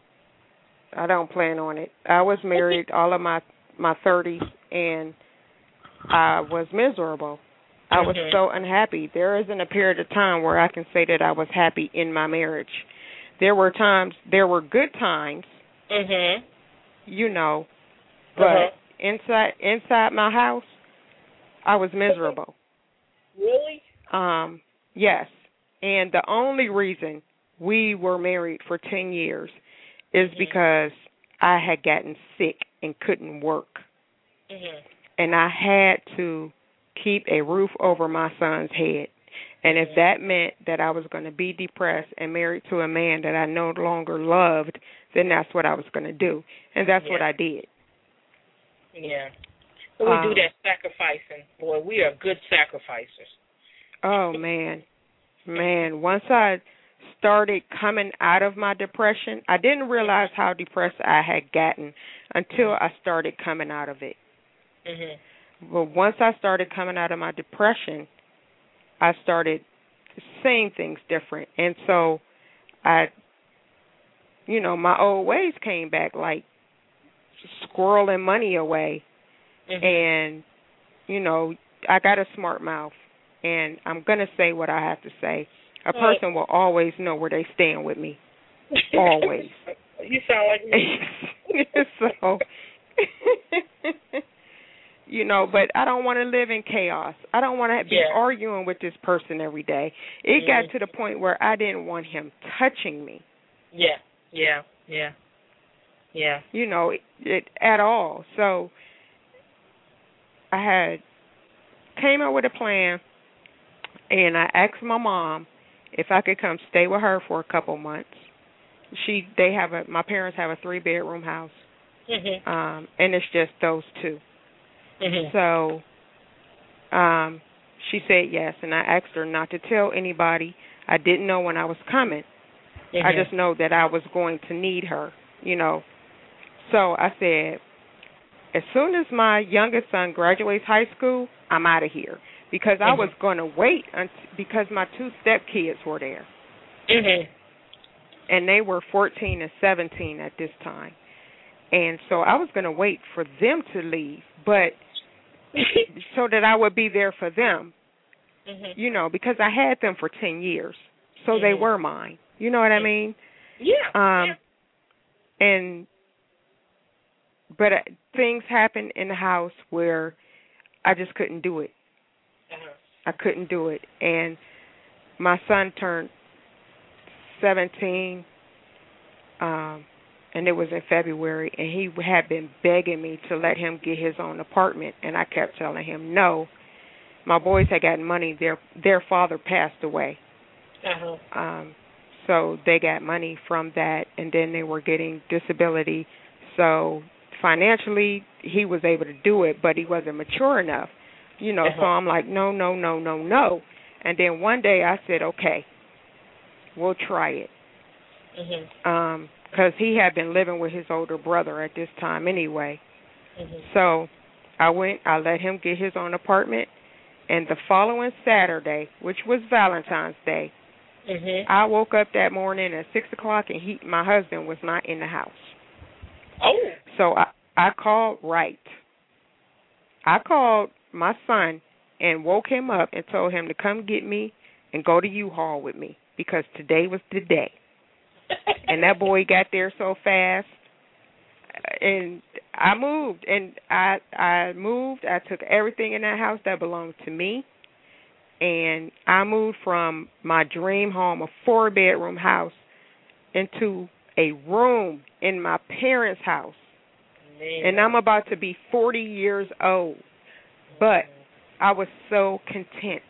I don't plan on it. I was married all of my my thirties, and I was miserable. I was mm-hmm. so unhappy. There isn't a period of time where I can say that I was happy in my marriage. There were times, there were good times, mm-hmm. you know, but. Uh-huh. Inside inside my house, I was miserable. Really? Um, yes. And the only reason we were married for ten years is mm-hmm. because I had gotten sick and couldn't work. Mm-hmm. And I had to keep a roof over my son's head. And mm-hmm. if that meant that I was going to be depressed and married to a man that I no longer loved, then that's what I was going to do. And that's yeah. what I did. Yeah. So we um, do that sacrificing. Boy, we are good sacrificers. Oh, man. Man, once I started coming out of my depression, I didn't realize how depressed I had gotten until I started coming out of it. Mm-hmm. But once I started coming out of my depression, I started seeing things different. And so I, you know, my old ways came back, like squirreling money away. Mm-hmm. And, you know, I got a smart mouth, and I'm going to say what I have to say. A person will always know where they stand with me. Always. You sound like me. So, you know, but I don't want to live in chaos. I don't want to be yeah. arguing with this person every day. It mm-hmm. got to the point where I didn't want him touching me. Yeah, yeah, yeah. Yeah. You know, it, it, at all. So I had came up with a plan, and I asked my mom if I could come stay with her for a couple months. She, they have a, my parents have a three bedroom house, mm-hmm. um, and it's just those two. Mm-hmm. So, um, she said yes, and I asked her not to tell anybody. I didn't know when I was coming. Mm-hmm. I just know that I was going to need her, you know. So I said, as soon as my youngest son graduates high school, I'm out of here. Because mm-hmm. I was going to wait until, because my two stepkids were there. Mm-hmm. And they were fourteen and seventeen at this time. And so I was going to wait for them to leave, but so that I would be there for them, mm-hmm. you know, because I had them for ten years. So mm-hmm. they were mine. You know what I mean? Yeah. Um, yeah. And... But uh, things happened in the house where I just couldn't do it. Uh-huh. I couldn't do it. And my son turned seventeen, um, and it was in February, and he had been begging me to let him get his own apartment, and I kept telling him no. my boys had gotten money. Their their father passed away. Uh-huh. Um, so they got money from that, and then they were getting disability. So financially, he was able to do it, but he wasn't mature enough. You know, uh-huh. so I'm like, no, no, no, no, no. And then one day I said, okay, we'll try it. Mm-hmm. Um, because he had been living with his older brother at this time anyway. Mm-hmm. So I went, I let him get his own apartment, and the following Saturday, which was Valentine's Day, mm-hmm. I woke up that morning at six o'clock, and he, my husband was not in the house. Oh. So I, I called Wright. I called my son and woke him up and told him to come get me and go to U-Haul with me because today was the day. And that boy got there so fast, and I moved, and I I moved. I took everything in that house that belonged to me, and I moved from my dream home, a four-bedroom house, into a room in my parents' house. Man. And I'm about to be forty years old, but I was so content.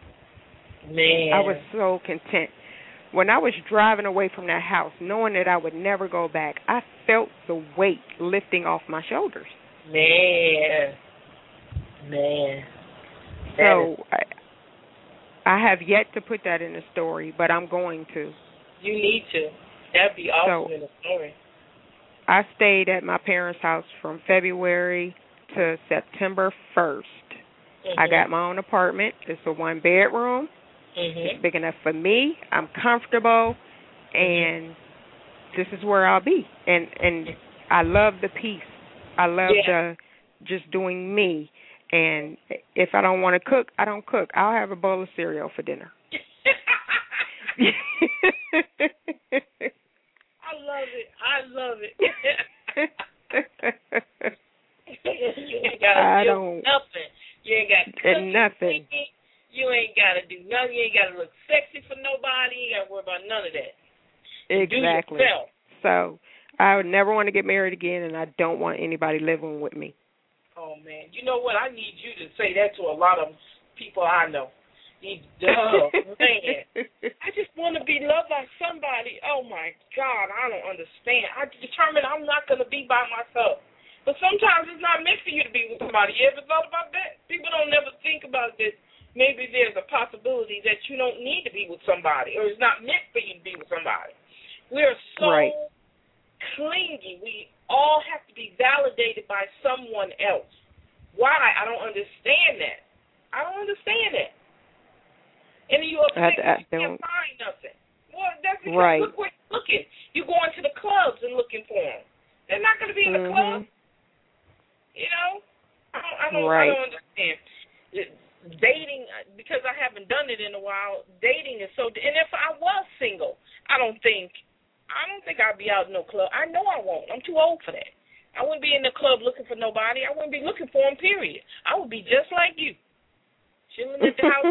Man. I was so content. When I was driving away from that house, knowing that I would never go back, I felt the weight lifting off my shoulders. Man. Man. So is... I, I have yet to put that in the story, but I'm going to. You need to. That'd be awesome so, in the story. I stayed at my parents' house from February to September first. Mm-hmm. I got my own apartment. It's a one-bedroom. Mm-hmm. It's big enough for me. I'm comfortable, and mm-hmm. this is where I'll be. And and I love the peace. I love yeah. the just doing me. And if I don't want to cook, I don't cook. I'll have a bowl of cereal for dinner. I love it. I love it. You ain't got to do nothing. You ain't got to cook nothing. You ain't got to do nothing. You ain't got to look sexy for nobody. You ain't got to worry about none of that. Exactly. Do yourself. So I would never want to get married again, and I don't want anybody living with me. Oh, man. You know what? I need you to say that to a lot of people I know. Oh, man. I just want to be loved by somebody. Oh, my God. I don't understand. I determined I'm not going to be by myself. But sometimes it's not meant for you to be with somebody. You ever thought about that? People don't never think about this. Maybe there's a possibility that you don't need to be with somebody, or it's not meant for you to be with somebody. We're so right. clingy. We all have to be validated by someone else. Why? I don't understand that. I don't understand that. And you upset I, I you can't don't. find nothing. Well, that's because right. look where you're looking. You're going to the clubs and looking for them. They're not going to be in the mm-hmm. club. You know? I don't, I don't, right. I don't understand. Dating, because I haven't done it in a while, dating is so, and if I was single, I don't think, I don't think I'd be out in no club. I know I won't. I'm too old for that. I wouldn't be in the club looking for nobody. I wouldn't be looking for them, period. I would be just like you, chilling at the house.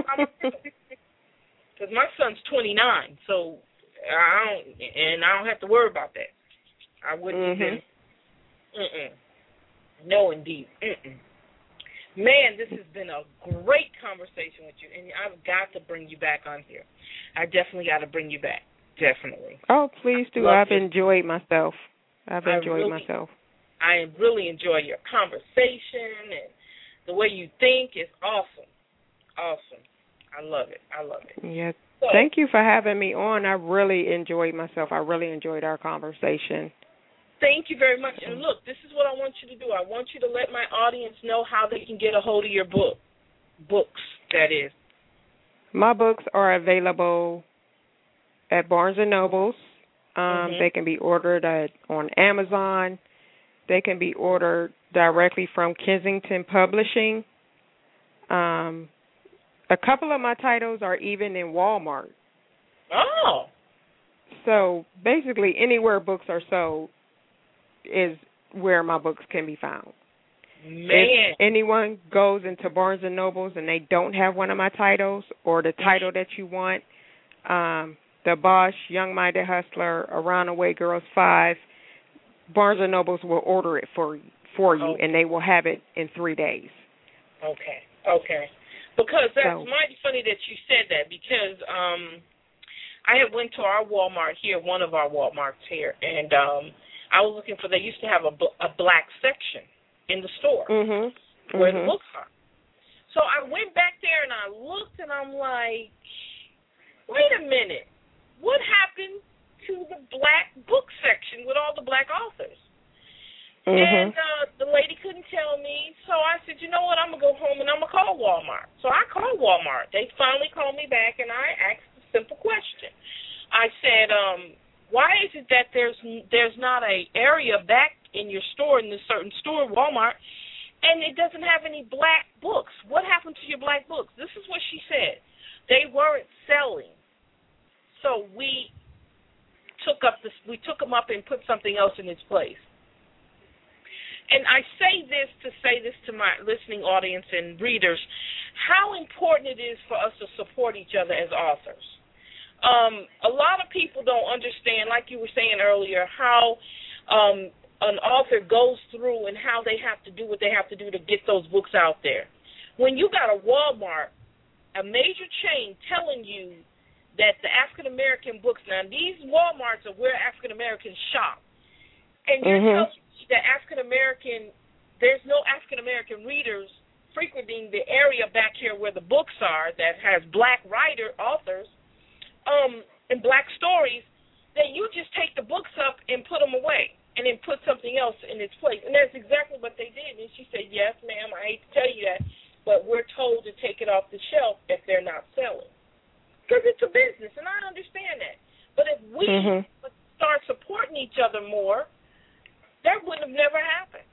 Because my son's twenty-nine, so I don't, and I don't have to worry about that. I wouldn't mm-hmm. even, mm-mm. No, indeed, mm-mm. Man, this has been a great conversation with you, and I've got to bring you back on here. I definitely got to bring you back, definitely. Oh, please do. I've it. enjoyed myself. I've I enjoyed really, myself. I really enjoy your conversation, and the way you think is awesome. Awesome. I love it. I love it. Yes. So, thank you for having me on. I really enjoyed myself. I really enjoyed our conversation. Thank you very much. And look, this is what I want you to do. I want you to let my audience know how they can get a hold of your book. Books, that is. My books are available at Barnes and Nobles. Um, mm-hmm. They can be ordered at, on Amazon. They can be ordered directly from Kensington Publishing. Um, a couple of my titles are even in Walmart. Oh. So basically anywhere books are sold is where my books can be found. Man. If anyone goes into Barnes and Nobles and they don't have one of my titles or the title that you want, um, The Bosch, Young Minded Hustler, Around the Way Girls five, Barnes and Nobles will order it for for you, okay. and they will have it in three days. Okay, okay. Because that's So, mighty funny that you said that because um, I had went to our Walmart here, one of our Walmarts here, and um, I was looking for, they used to have a, a black section in the store mhm, where mhm. the books are. So I went back there and I looked and I'm like, wait a minute, what happened to the black book section with all the black authors? Mhm. And uh, the lady couldn't tell me, so I said, you know what, I'm going to go home and I'm going to call Walmart. So I called Walmart. They finally called me back, and I asked a simple question. I said, um, why is it that there's there's not a area back in your store, in this certain store, Walmart, and it doesn't have any black books? What happened to your black books? This is what she said. They weren't selling. So we took up this, we took them up and put something else in its place. And I say this to say this to my listening audience and readers, how important it is for us to support each other as authors. Um, a lot of people don't understand, like you were saying earlier, how um, an author goes through and how they have to do what they have to do to get those books out there. When you got a Walmart, a major chain, telling you that the African-American books, now these Walmarts are where African-Americans shop, and you're Mhm. telling that African-American, there's no African-American readers frequenting the area back here where the books are that has black writer authors um, and black stories, that you just take the books up and put them away and then put something else in its place. And that's exactly what they did. And she said, yes, ma'am, I hate to tell you that, but we're told to take it off the shelf if they're not selling. Because it's a business, and I understand that. But if we Mhm. start supporting each other more, that wouldn't have never happened.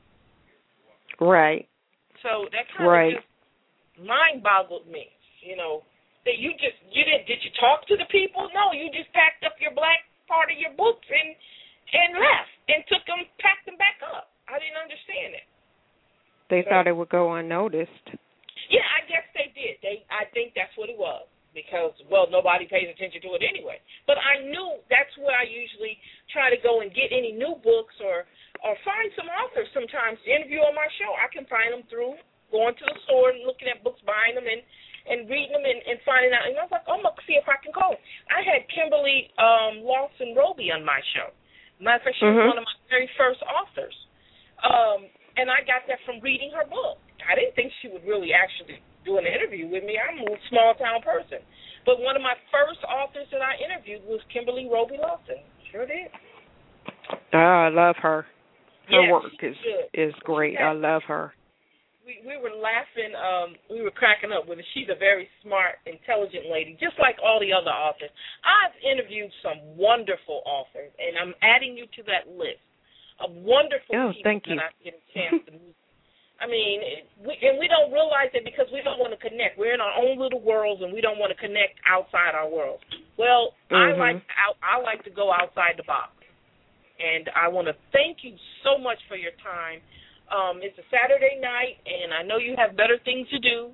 Right. So that kind Right. of just mind boggled me, you know, that you just, you didn't, did you talk to the people? No, you just packed up your black part of your books and, and left and took them, packed them back up. I didn't understand it. They so, thought it would go unnoticed. Yeah, I guess they did. They, I think that's what it was. Because, well, nobody pays attention to it anyway. But I knew that's where I usually try to go and get any new books or, or find some authors sometimes to interview on my show. I can find them through going to the store and looking at books, buying them, and, and reading them and, and finding out. And I was like, oh, I'm going to see if I can call them. I had Kimberly um, Lawson Roby on my show. Matter of fact, she Mhm. was one of my very first authors. Um, and I got that from reading her book. I didn't think she would really actually do an interview with me. I'm a small town person. But one of my first authors that I interviewed was Kimberly Roby Lawson. Sure did. Oh, I love her. Her Yes, work is good. is great. I love her. We we were laughing, um, we were cracking up with her. She's a very smart, intelligent lady, just like all the other authors. I've interviewed some wonderful authors, and I'm adding you to that list of wonderful Oh, people thank that you. I get a chance to meet. I mean, we, and we don't realize it because we don't want to connect. We're in our own little worlds, and we don't want to connect outside our world. Well, I Mhm. like out, I like to go outside the box, and I want to thank you so much for your time. Um, it's a Saturday night, and I know you have better things to do.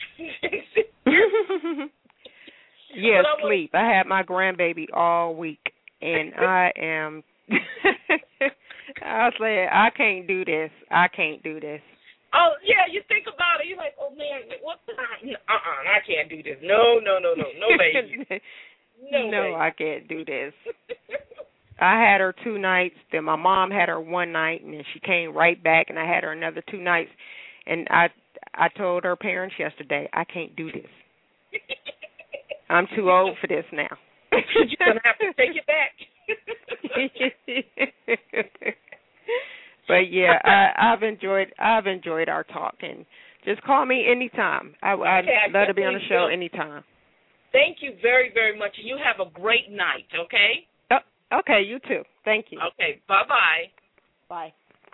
Yeah, But I wanna- sleep. I had my grandbaby all week, and I am. I was like, I can't do this. I can't do this. Oh, yeah, you think about it. You're like, oh, man, what the? Uh-uh, I can't do this. No, no, no, no. No, baby. No, no, baby. I can't do this. I had her two nights. Then my mom had her one night, and then she came right back, and I had her another two nights. And I, I told her parents yesterday, I can't do this. I'm too old for this now. You're gonna have to take it back. But yeah, I, I've enjoyed I've enjoyed our talk, and just call me anytime. I, I'd Okay, I love to be on the show will. anytime. Thank you very, very much. You have a great night, okay? Oh, okay, you too. Thank you. Okay, bye-bye. Bye.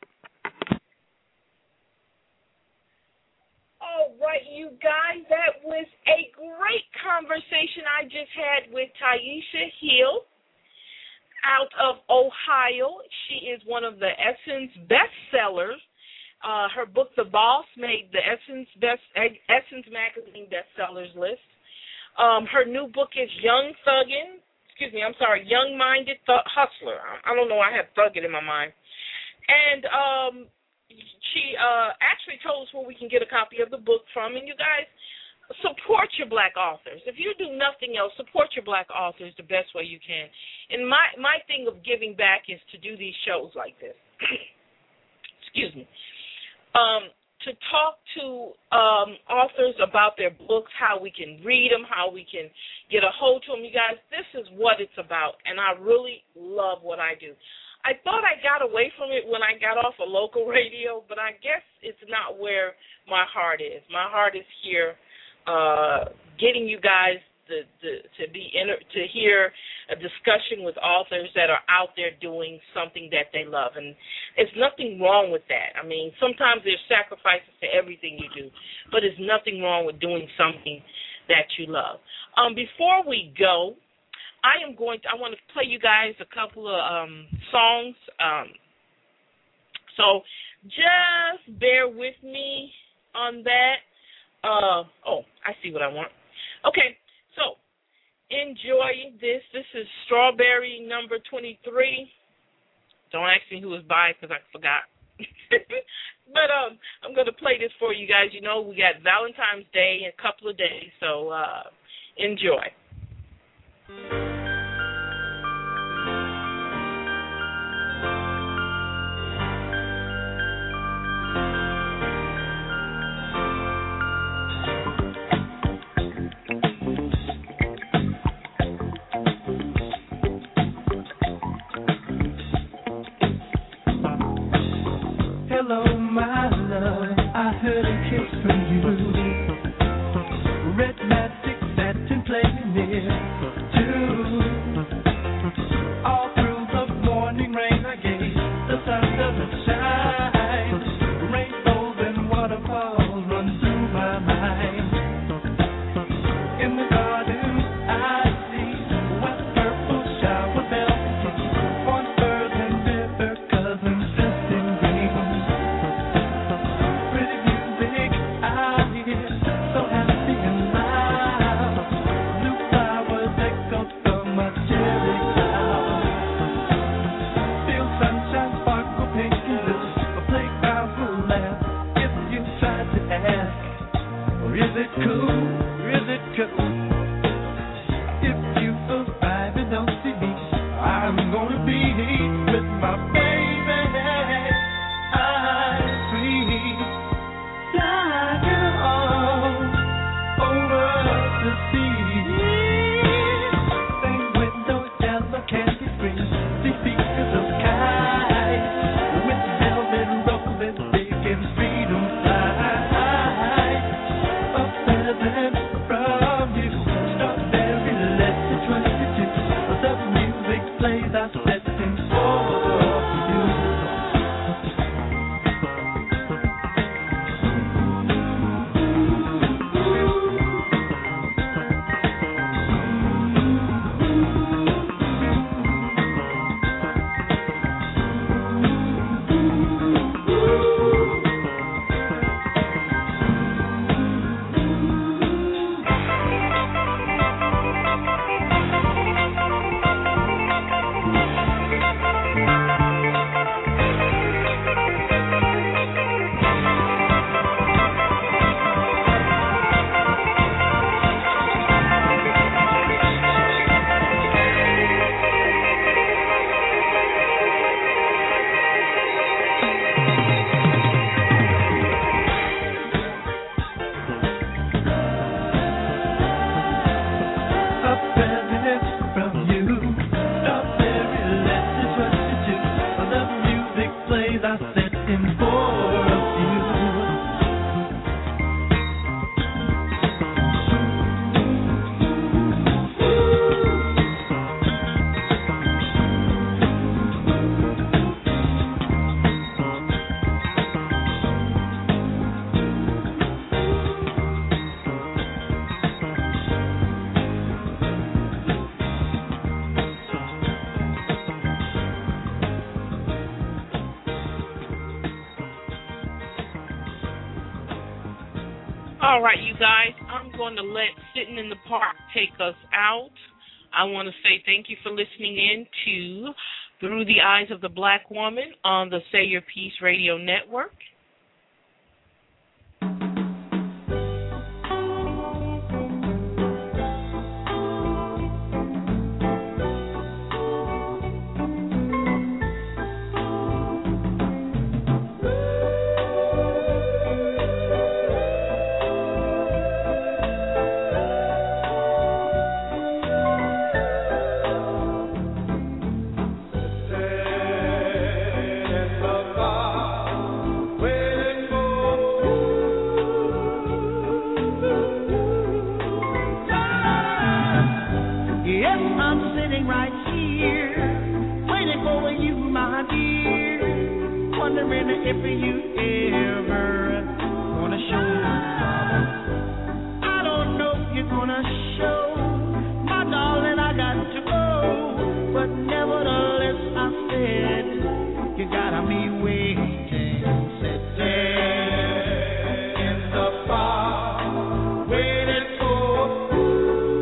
All right, you guys, that was a great conversation I just had with Taisha Hill out of Ohio. She is one of the Essence bestsellers. Uh, her book, The Boss, made the Essence best Essence magazine bestsellers list. Um, her new book is Young Thuggin'. Excuse me, I'm sorry, Young-Minded Th- Hustler. I, I don't know, I have Thuggin' in my mind. And um, she uh, actually told us where we can get a copy of the book from. And you guys, support your black authors. If you do nothing else, support your black authors the best way you can. And my, my thing of giving back is to do these shows like this. Excuse me. Um, to talk to um, authors about their books, how we can read them, how we can get a hold to them. You guys, this is what it's about, and I really love what I do. I thought I got away from it when I got off of local radio, but I guess it's not where my heart is. My heart is here uh, getting you guys the, the, to be inter- to hear a discussion with authors that are out there doing something that they love. And there's nothing wrong with that. I mean, sometimes there's sacrifices to everything you do, but there's nothing wrong with doing something that you love. Um, before we go, I am going to, I want to play you guys a couple of um, songs. Um, so just bear with me on that. Uh, oh, I see what I want. Okay, so enjoy this. This is Strawberry number twenty-three. Don't ask me who was by because I forgot. But um, I'm going to play this for you guys. You know, we got Valentine's Day in a couple of days, so uh, enjoy. Hello, my love, I heard a kiss from you. Red magic satin playing near, too. All through the morning rain I gave, the sun doesn't shine. Rainbows and waterfalls run through my mind. In the garden I see wet purple shower bells, orange birds and bitter cousins dressed in green. So happy and loud, blue flowers echo from my cherry cloud. Feel sunshine sparkle pink and blue, a playground will laugh if you try to ask, or is it cool, or is it cool? If you arrive and don't see me, I'm gonna be with my baby. I'm free. Fly over the sea. Same windows, yellow candy springs, see speakers of skies, with velvet roses, big and freedom fly. A present from you, strawberry letter twenty-two. The music plays, I set things for you. All right, you guys, I'm going to let Sitting in the Park take us out. I want to say thank you for listening in to Through the Eyes of the Black Woman on the Say Your Peace Radio Network. wondering if you ever gonna show love. I don't know if you're gonna show, my darling, I got to go. But nevertheless, I said, you gotta be waiting, sitting in the bar, waiting for you.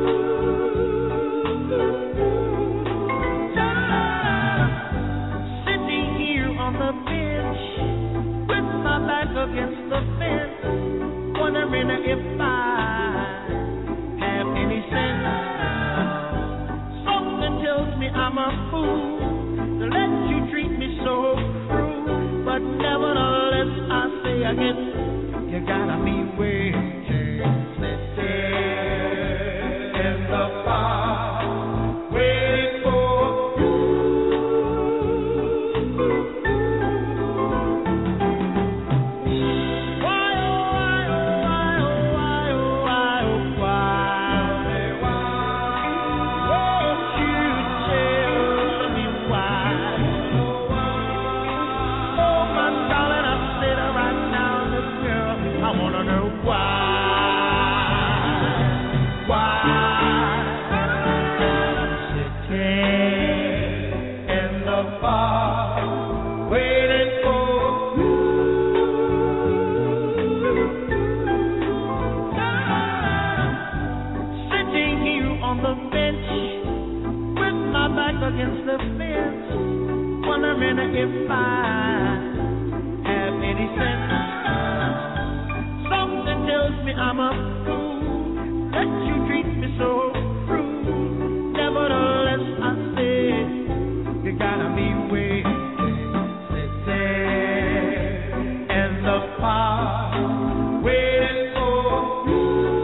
Sitting here on the bench with my back against the fence, wondering if I have any sense. Something tells me I'm a fool to let you treat me so cruel, but nevertheless I say again, you gotta be waiting, sitting in the bar, waiting for you. Why, oh, why, oh, why, oh, why, oh, why, oh, why? Won't you tell me why? Oh, my darling, I said right now, little girl, I wanna know why. Why? Sitting in the bar, waiting for you. Sitting here on the bench with my back against the fence, wondering if I have any sense. Something tells me I'm a fool that you treat me so cruel. Nevertheless, I said, you gotta be waiting, sitting in the park, waiting for you.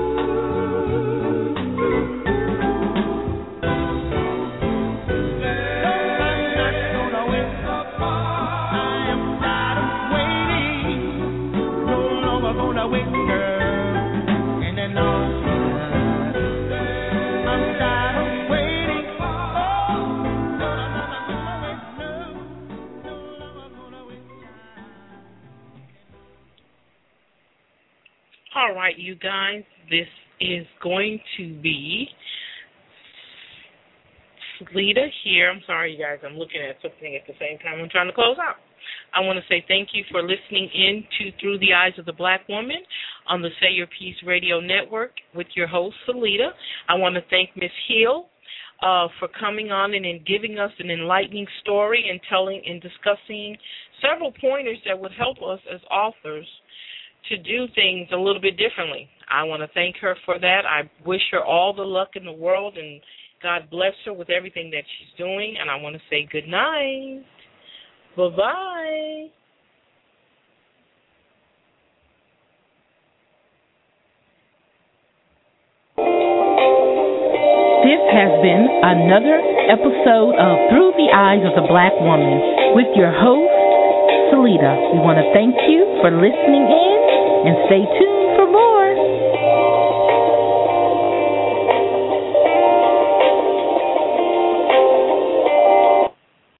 I'm not gonna wait. I am tired of waiting. No longer gonna wait, girl. And then no, I'm tired of waiting. Oh, no, no, no, no, wait, no. No longer gonna wait. All right, you guys, this is going to be Salida here. I'm sorry, you guys. I'm looking at something at the same time I'm trying to close out. I want to say thank you for listening in to Through the Eyes of the Black Woman on the Say Your Peace Radio Network with your host, Salida. I want to thank Miss Hill uh, for coming on and in giving us an enlightening story and telling and discussing several pointers that would help us as authors to do things a little bit differently. I want to thank her for that. I wish her all the luck in the world, and God bless her with everything that she's doing. And I want to say good night. Bye-bye. This has been another episode of Through the Eyes of the Black Woman with your host, Salida. We want to thank you for listening in and stay tuned